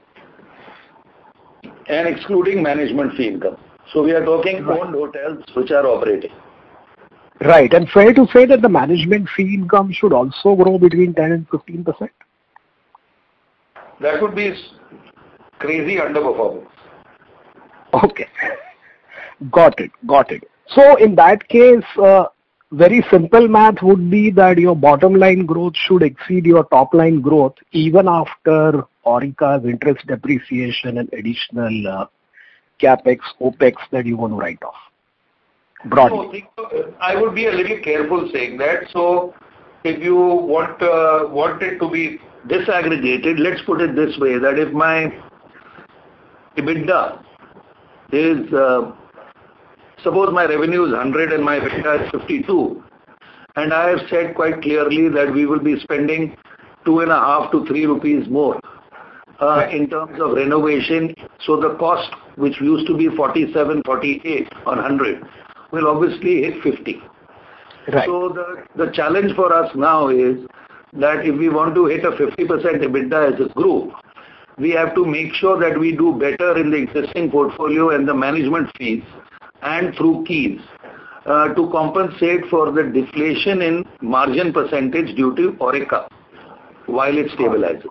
And excluding management fee income. So we are talking right. Owned hotels which are operating. Right. And fair to say that the management fee income should also grow between ten and fifteen percent? That would be crazy underperformance. Okay. Got it. Got it. So in that case, uh, very simple math would be that your bottom line growth should exceed your top line growth even after Aurika's interest depreciation and additional uh, capex, opex that you want to write off. Broadly. So, I would be a little careful saying that. So if you want uh, want it to be disaggregated, let's put it this way, that if my EBITDA is, uh, suppose my revenue is one hundred and my EBITDA is fifty-two, and I have said quite clearly that we will be spending two and a half to three rupees more uh, in terms of renovation. So the cost, which used to be forty-seven, forty-eight on one hundred, will obviously hit fifty. Right. So the, the challenge for us now is that if we want to hit a fifty percent EBITDA as a group, we have to make sure that we do better in the existing portfolio and the management fees and through keys uh, to compensate for the deflation in margin percentage due to Aurika while it stabilizes.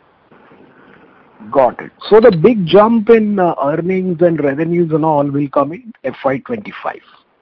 Got it. So the big jump in uh, earnings and revenues and all will come in F Y twenty-five.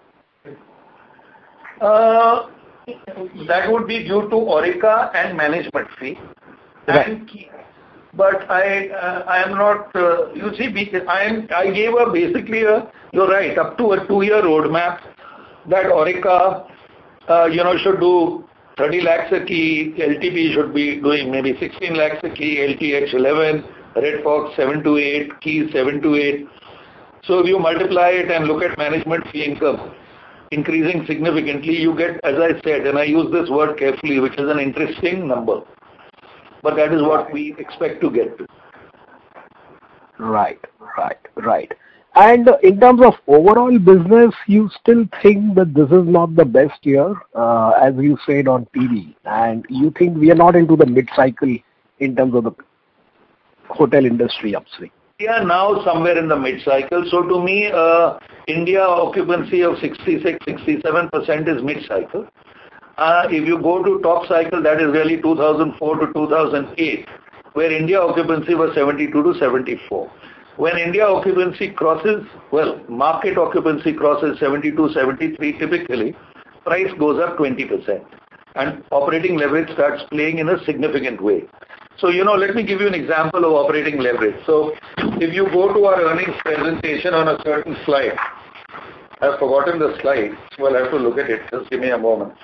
Uh, that would be due to Aurika and management fee right. and key. But I uh, I am not, uh, you see, I am I gave a basically a, you're right, up to a two-year roadmap that Aurika, uh, you know, should do thirty lakhs a key, L T B should be doing maybe sixteen lakhs a key, L T H eleven, Red Fox seven to eight, Keys seven to eight. So if you multiply it and look at management fee income increasing significantly, you get, as I said, and I use this word carefully, which is an interesting number. But that is what we expect to get to. Right, right, right. And in terms of overall business, you still think that this is not the best year, uh, as you said on T V, and you think we are not into the mid-cycle in terms of the hotel industry upswing? We are now somewhere in the mid-cycle. So to me, uh, India occupancy of sixty-six, sixty-seven percent is mid-cycle. Uh, if you go to top cycle, that is really two thousand four to two thousand eight. where India occupancy was seventy-two to seventy-four. When India occupancy crosses, well, market occupancy crosses seventy-two, seventy-three typically, price goes up twenty percent and operating leverage starts playing in a significant way. So, you know, let me give you an example of operating leverage. So, if you go to our earnings presentation on a certain slide, I've forgotten the slide, so I'll have to look at it. Just give me a moment.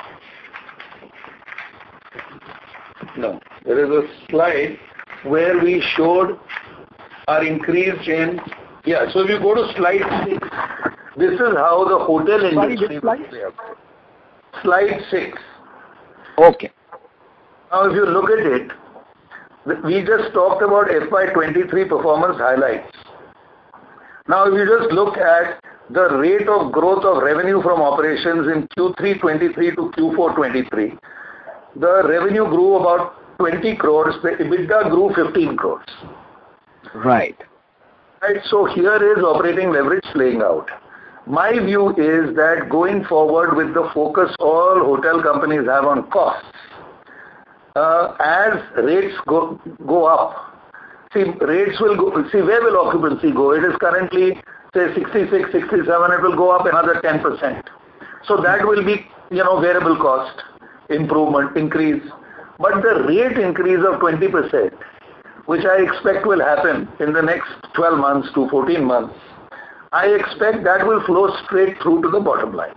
No, there is a slide where we showed our increase in, yeah, so if you go to slide six, this is how the hotel industry will play out. Slide six. Okay. Now if you look at it, we just talked about F Y twenty-three performance highlights. Now if you just look at the rate of growth of revenue from operations in Q three twenty-three to Q four twenty-three, the revenue grew about twenty crores, the EBITDA grew fifteen crores. Right. Right, so here is operating leverage playing out. My view is that going forward with the focus all hotel companies have on costs, uh, as rates go, go up, see, rates will go, see, where will occupancy go? It is currently, say, sixty-six, sixty-seven, it will go up another ten percent. So that will be, you know, variable cost improvement, increase. But the rate increase of twenty percent, which I expect will happen in the next twelve months to fourteen months, I expect that will flow straight through to the bottom line.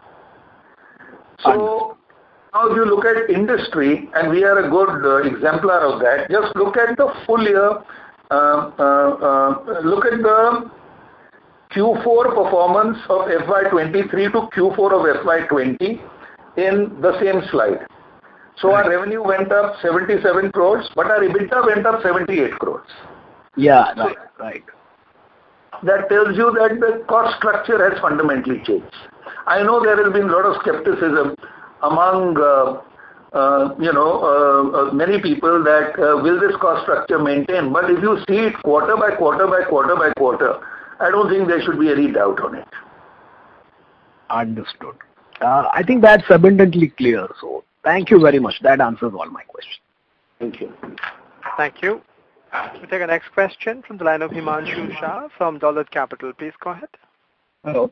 So now if you look at industry, and we are a good uh, exemplar of that, just look at the full year, uh, uh, uh, look at the Q four performance of F Y twenty-three to Q four of F Y twenty in the same slide. So right. Our revenue went up seventy-seven crores, but our EBITDA went up seventy-eight crores. Yeah, right, so right. That tells you that the cost structure has fundamentally changed. I know there has been a lot of skepticism among, uh, uh, you know, uh, uh, many people that uh, will this cost structure maintain? But if you see it quarter by quarter by quarter by quarter, I don't think there should be any doubt on it. Understood. Uh, I think that's abundantly clear. So thank you very much. That answers all my questions. Thank you. Thank you. We take the next question from the line of Himanshu Shah from Dolat Capital. Please go ahead. Hello.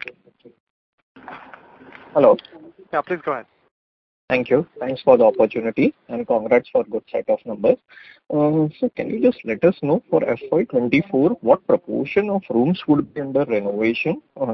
Hello. Yeah, please go ahead. Thank you. Thanks for the opportunity and congrats for good set of numbers. Uh, so can you just let us know for F Y twenty-four what proportion of rooms would be under renovation? Uh,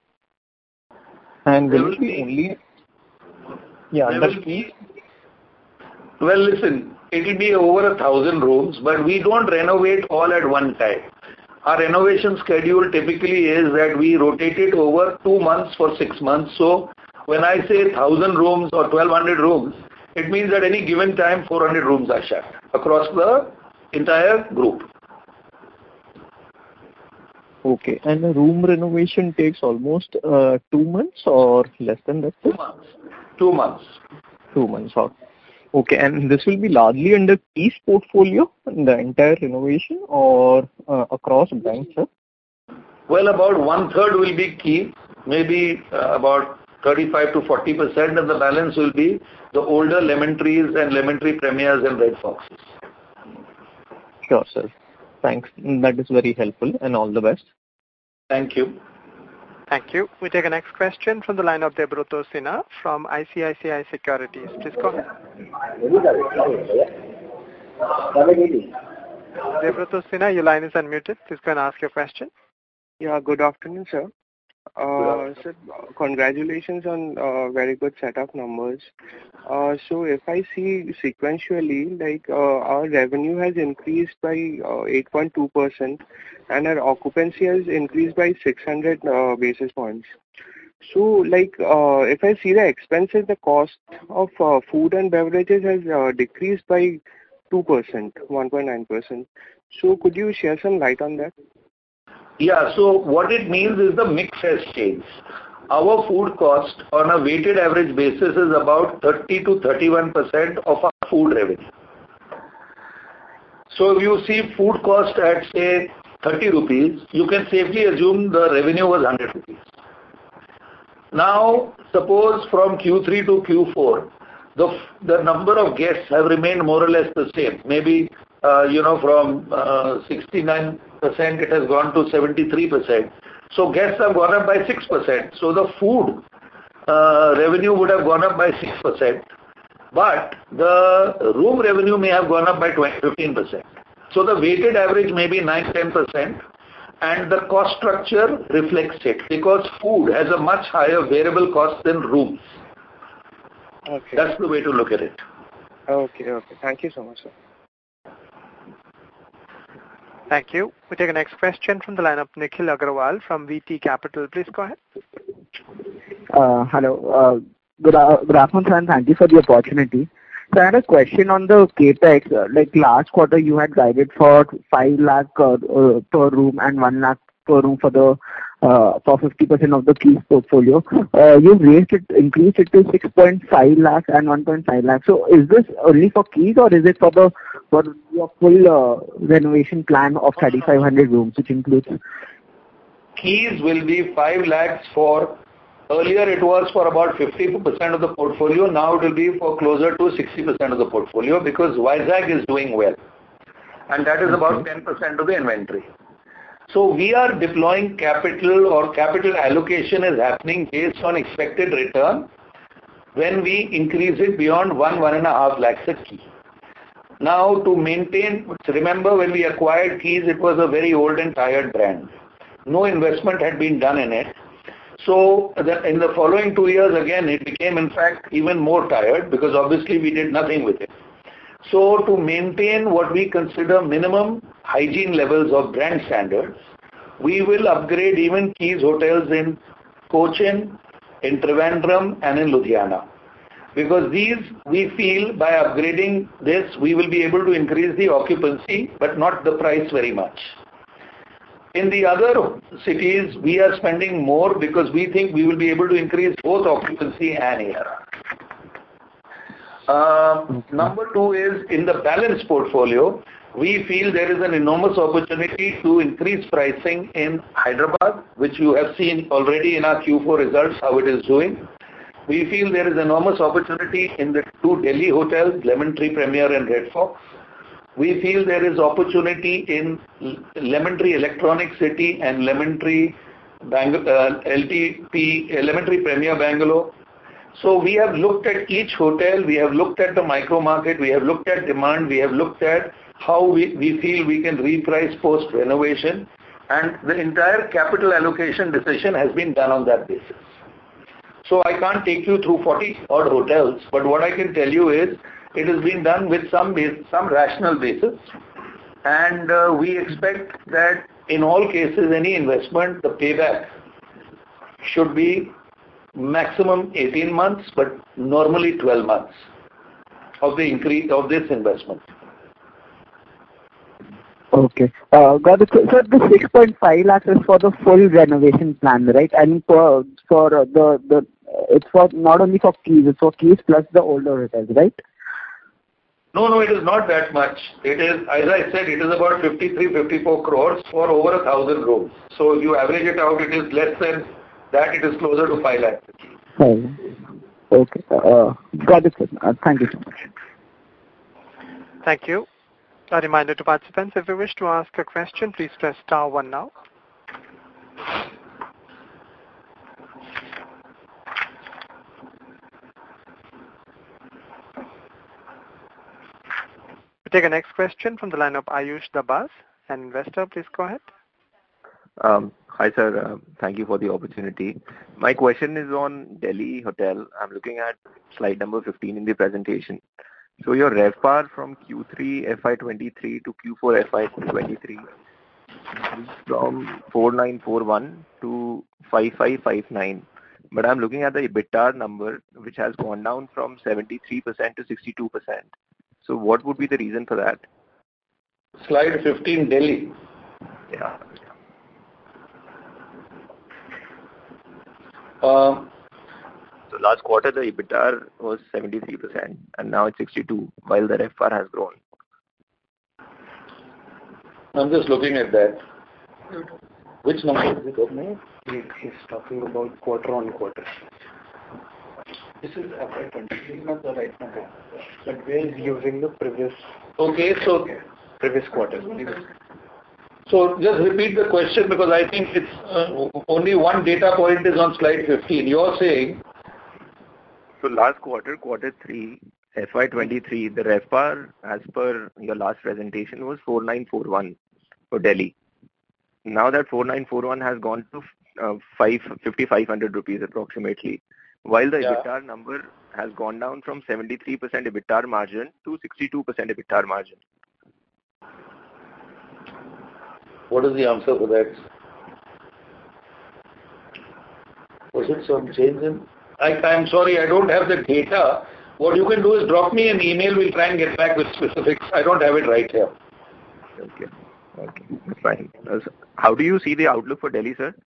and will it be only... Yeah, under key? Well, listen, it will be over a thousand rooms, but we don't renovate all at one time. Our renovation schedule typically is that we rotate it over two months for six months. So when I say thousand rooms or twelve hundred rooms, it means at any given time four hundred rooms are shut across the entire group. Okay, and the room renovation takes almost uh, two months or less than that? Two months. Two months. Two months. Okay, and this will be largely under Keys portfolio, the entire renovation, or uh, across brands, sir? Well, about one third will be Key, maybe uh, about thirty-five to forty percent, and the balance will be the older Lemon Trees and Lemon Tree Premiers and Red Foxes. Sure, sir. Thanks. That is very helpful, and all the best. Thank you. Thank you. We take a next question from the line of Debroto Sinha from I C I C I Securities. Please go ahead. Debroto Sinha, your line is unmuted. Please go and ask your question. Yeah, good afternoon, sir. Uh, sir, congratulations on a very good set of numbers. Uh, so if I see sequentially, like uh, our revenue has increased by uh, eight point two percent and our occupancy has increased by six hundred uh, basis points. So like uh, if I see the expenses, the cost of uh, food and beverages has uh, decreased by two percent, one point nine percent. So could you share some light on that? Yeah, so what it means is the mix has changed. Our food cost on a weighted average basis is about thirty to thirty-one percent of our food revenue. So if you see food cost at say thirty rupees, you can safely assume the revenue was one hundred rupees. Now, suppose from Q three to Q four, the, the number of guests have remained more or less the same. Maybe, uh, you know, from uh, sixty-nine percent it has gone to seventy-three percent. So guests have gone up by six percent. So the food uh, revenue would have gone up by six percent. But the room revenue may have gone up by fifteen percent. So the weighted average may be nine to ten percent. And the cost structure reflects it because food has a much higher variable cost than rooms. Okay. That's the way to look at it. Okay, okay. Thank you so much, sir. Thank you. We take the next question from the line of Nikhil Agrawal from V T Capital. Please go ahead. Uh, hello. Uh, good, uh, good afternoon, sir, and thank you for the opportunity. So I had a question on the capex. Uh, like last quarter, you had guided for five lakh uh, uh, per room and one lakh per room for the uh, for fifty percent of the Keys portfolio. Uh, you've raised it, increased it to six point five lakh and one point five lakh. So is this only for Keys or is it for the for your full uh, renovation plan of thirty-five hundred rooms, which includes? Keys will be five lakhs for. Earlier it was for about fifty percent of the portfolio, now it will be for closer to sixty percent of the portfolio because Vizag is doing well. And that is about ten percent of the inventory. So we are deploying capital or capital allocation is happening based on expected return when we increase it beyond one, one and a half lakhs a key. Now to maintain, remember when we acquired Keys, it was a very old and tired brand. No investment had been done in it. So the, in the following two years again, it became in fact even more tired because obviously we did nothing with it. So to maintain what we consider minimum hygiene levels of brand standards, we will upgrade even Keys hotels in Cochin, in Trivandrum and in Ludhiana. Because these, we feel by upgrading this, we will be able to increase the occupancy but not the price very much. In the other cities, we are spending more because we think we will be able to increase both occupancy and A R R. Uh, number two is in the balanced portfolio, we feel there is an enormous opportunity to increase pricing in Hyderabad, which you have seen already in our Q four results, how it is doing. We feel there is enormous opportunity in the two Delhi hotels, Lemon Tree Premier and Red Fox. We feel there is opportunity in Lemon Tree Electronic City and Lemon Tree Bang- uh, L T P, uh, Lemon Tree Premier Bangalore. So we have looked at each hotel, we have looked at the micro market, we have looked at demand, we have looked at how we, we feel we can reprice post renovation, and the entire capital allocation decision has been done on that basis. So I can't take you through forty odd hotels, but what I can tell you is it has been done with some base, some rational basis, and uh, we expect that in all cases, any investment, the payback should be maximum eighteen months, but normally twelve months of the increase of this investment. Okay, uh, got it. So the six point five lakhs is for the full renovation plan, right? And for for the the it's for not only for Keys, it's for Keys plus the older hotels, right? No, no, it is not that much. It is, as I said, it is about fifty-three, fifty-four crores for over a thousand rooms. So you average it out, it is less than that, it is closer to five lakhs. Oh, okay, uh, got it, sir. Uh, thank you so much. Thank you. A reminder to participants, if you wish to ask a question, please press star one now. We take a next question from the line of Ayush Dabas, an investor. Please go ahead. Um, hi, sir. Uh, thank you for the opportunity. My question is on Delhi Hotel. I'm looking at slide number fifteen in the presentation. So your RevPAR from Q three F Y twenty-three to Q four F Y twenty-three from four nine four one to five five five nine. But I'm looking at the EBITDA number, which has gone down from seventy-three percent to sixty-two percent. So what would be the reason for that? Slide fifteen, Delhi. Yeah. Uh, so last quarter the EBITDA was seventy-three percent and now it's sixty-two, while the RevPAR has grown. I'm just looking at that. Which number is it? He's talking about quarter on quarter. This is F Y twenty. This is not the right number. But we're using the previous. Okay, so previous quarter. So just repeat the question because I think it's uh, only one data point is on slide fifteen. You're saying. So last quarter, quarter three, F Y twenty-three, the RevPAR as per your last presentation was four nine four one for Delhi. Now that four nine four one has gone to uh, five fifty-five hundred rupees approximately, while the Yeah. EBITDA number has gone down from seventy-three percent EBITDA margin to sixty-two percent EBITDA margin. What is the answer for that? Was it some change in? I, I'm sorry, I don't have the data. What you can do is drop me an email. We'll try and get back with specifics. I don't have it right here. Okay. Okay. That's fine. Uh, so how do you see the outlook for Delhi, sir?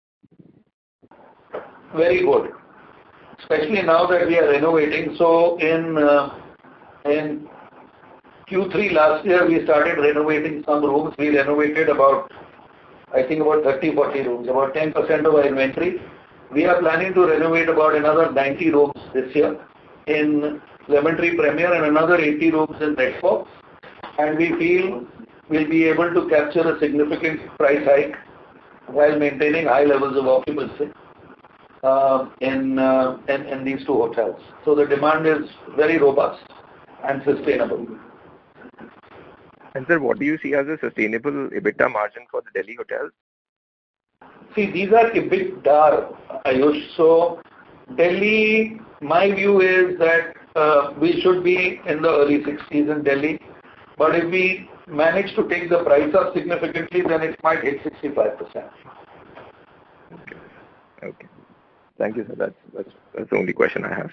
Very good. Especially now that we are renovating. So in uh, in Q three last year, we started renovating some rooms. We renovated about, I think about thirty, forty rooms, about ten percent of our inventory. We are planning to renovate about another ninety rooms this year in Lemon Tree Premier and another eighty rooms in Red Fox. And we feel we'll be able to capture a significant price hike while maintaining high levels of occupancy uh, in, uh, in, in these two hotels. So the demand is very robust and sustainable. And sir, what do you see as a sustainable EBITDA margin for the Delhi hotels? See, these are EBITDA, Ayush. So Delhi, my view is that uh, we should be in the early sixties in Delhi. But if we manage to take the price up significantly, then it might hit sixty-five percent. Okay. Okay. Thank you, sir. That's, that's, that's the only question I have.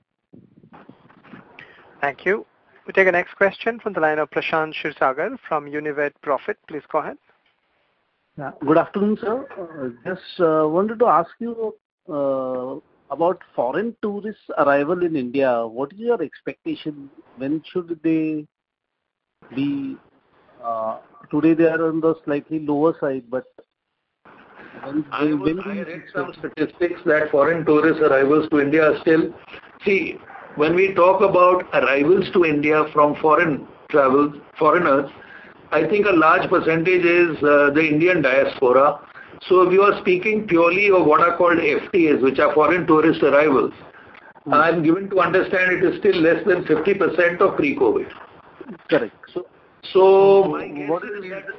Thank you. We take a next question from the line of Prashant Shirsagar from Unived Profit. Please go ahead. Yeah. Good afternoon, sir. Uh, just uh, wanted to ask you uh, about foreign tourists' arrival in India. What is your expectation? When should they be? Uh, today they are on the slightly lower side, but when, I, when, was, when I read some statistics that foreign tourist arrivals to India are still. See, when we talk about arrivals to India from foreign travels, foreigners, I think a large percentage is uh, the Indian diaspora. So if you are speaking purely of what are called F T As, which are foreign tourist arrivals, mm. I'm given to understand it is still less than fifty percent of pre-COVID. Correct. So, so my guess what is that,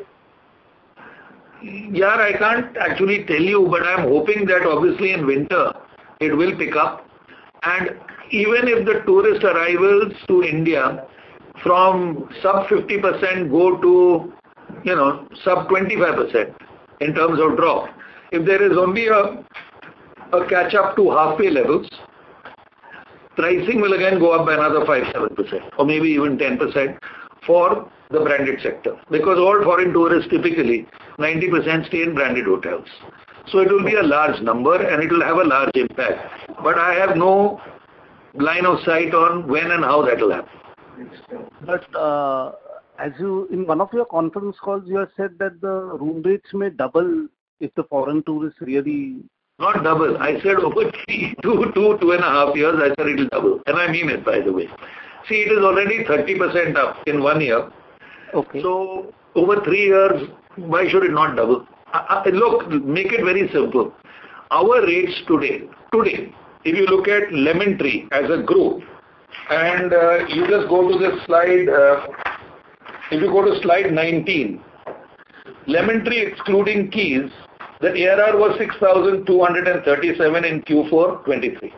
yeah, I can't actually tell you, but I'm hoping that obviously in winter it will pick up. And even if the tourist arrivals to India from sub fifty percent go to, you know, sub twenty-five percent in terms of drop. If there is only a, a catch up to halfway levels, pricing will again go up by another five to seven percent or maybe even ten percent for the branded sector. Because all foreign tourists typically, ninety percent stay in branded hotels. So it will be a large number and it will have a large impact. But I have no line of sight on when and how that will happen. But uh, as you, in one of your conference calls, you have said that the room rates may double if the foreign tourists really... Not double. I said over three, two, two, two and a half years, I said it will double. And I mean it, by the way. See, it is already thirty percent up in one year. Okay. So, over three years, why should it not double? Uh, look, make it very simple. Our rates today, today, if you look at Lemon Tree as a group, and uh, you just go to this slide, uh, if you go to slide nineteen, Lemon Tree excluding Keys, the A R R was six thousand two hundred thirty-seven in Q four twenty-three.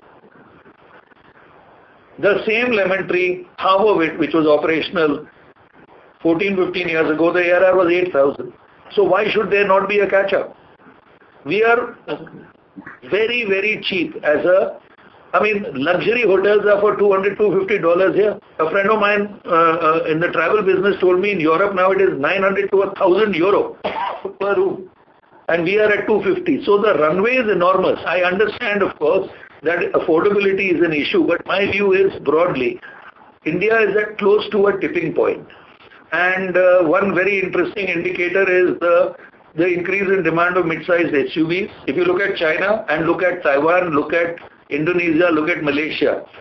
The same Lemon Tree, half of it, which was operational fourteen, fifteen years ago, the A R R was eight thousand. So why should there not be a catch-up? We are very, very cheap as a, I mean, luxury hotels are for two hundred, two hundred fifty dollars here. A friend of mine uh, uh, in the travel business told me in Europe now it is nine hundred to one thousand euro per room. And we are at two hundred fifty. So the runway is enormous. I understand, of course, that affordability is an issue, but my view is broadly, India is at close to a tipping point. And uh, one very interesting indicator is the, the increase in demand of mid-sized S U Vs. If you look at China and look at Taiwan, look at Indonesia, look at Malaysia,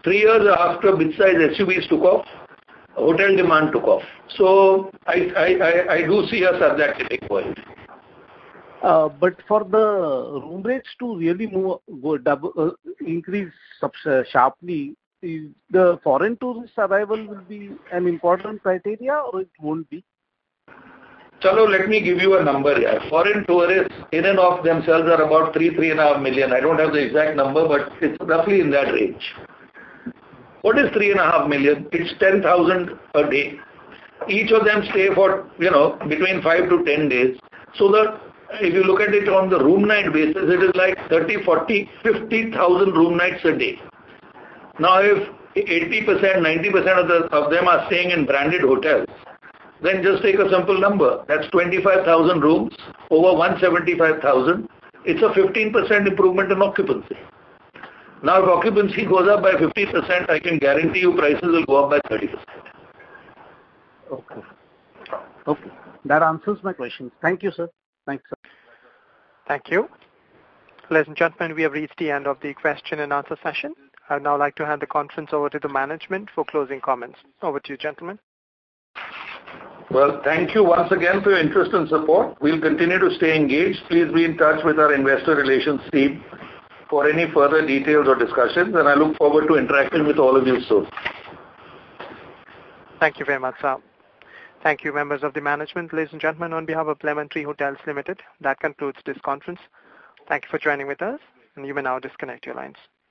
Three years after mid-size S U Vs took off, hotel demand took off. So I, I, I, I do see us at that tipping point. Uh, but for the room rates to really move, go double, uh, increase subs- uh, sharply, is the foreign tourist arrival will be an important criteria or it won't be? Chalo, let me give you a number here. Foreign tourists in and of themselves are about three, three and a half million. I don't have the exact number, but it's roughly in that range. What is three and a half million? It's ten thousand a day. Each of them stay for, you know, between five to ten days. So that if you look at it on the room night basis, it is like thirty, forty, fifty thousand room nights a day. Now if eighty percent, ninety percent of, the, of them are staying in branded hotels, then just take a simple number. That's twenty-five thousand rooms over one hundred seventy-five thousand. It's a fifteen percent improvement in occupancy. Now if occupancy goes up by fifty percent, I can guarantee you prices will go up by thirty percent. Okay. Okay. That answers my questions. Thank you, sir. Thanks, sir. Thank you. Ladies and gentlemen, we have reached the end of the question and answer session. I would now like to hand the conference over to the management for closing comments. Over to you, gentlemen. Well, thank you once again for your interest and support. We'll continue to stay engaged. Please be in touch with our investor relations team for any further details or discussions, and I look forward to interacting with all of you soon. Thank you very much, sir. Thank you, members of the management. Ladies and gentlemen, on behalf of Lemon Tree Hotels Limited, that concludes this conference. Thank you for joining with us, and you may now disconnect your lines.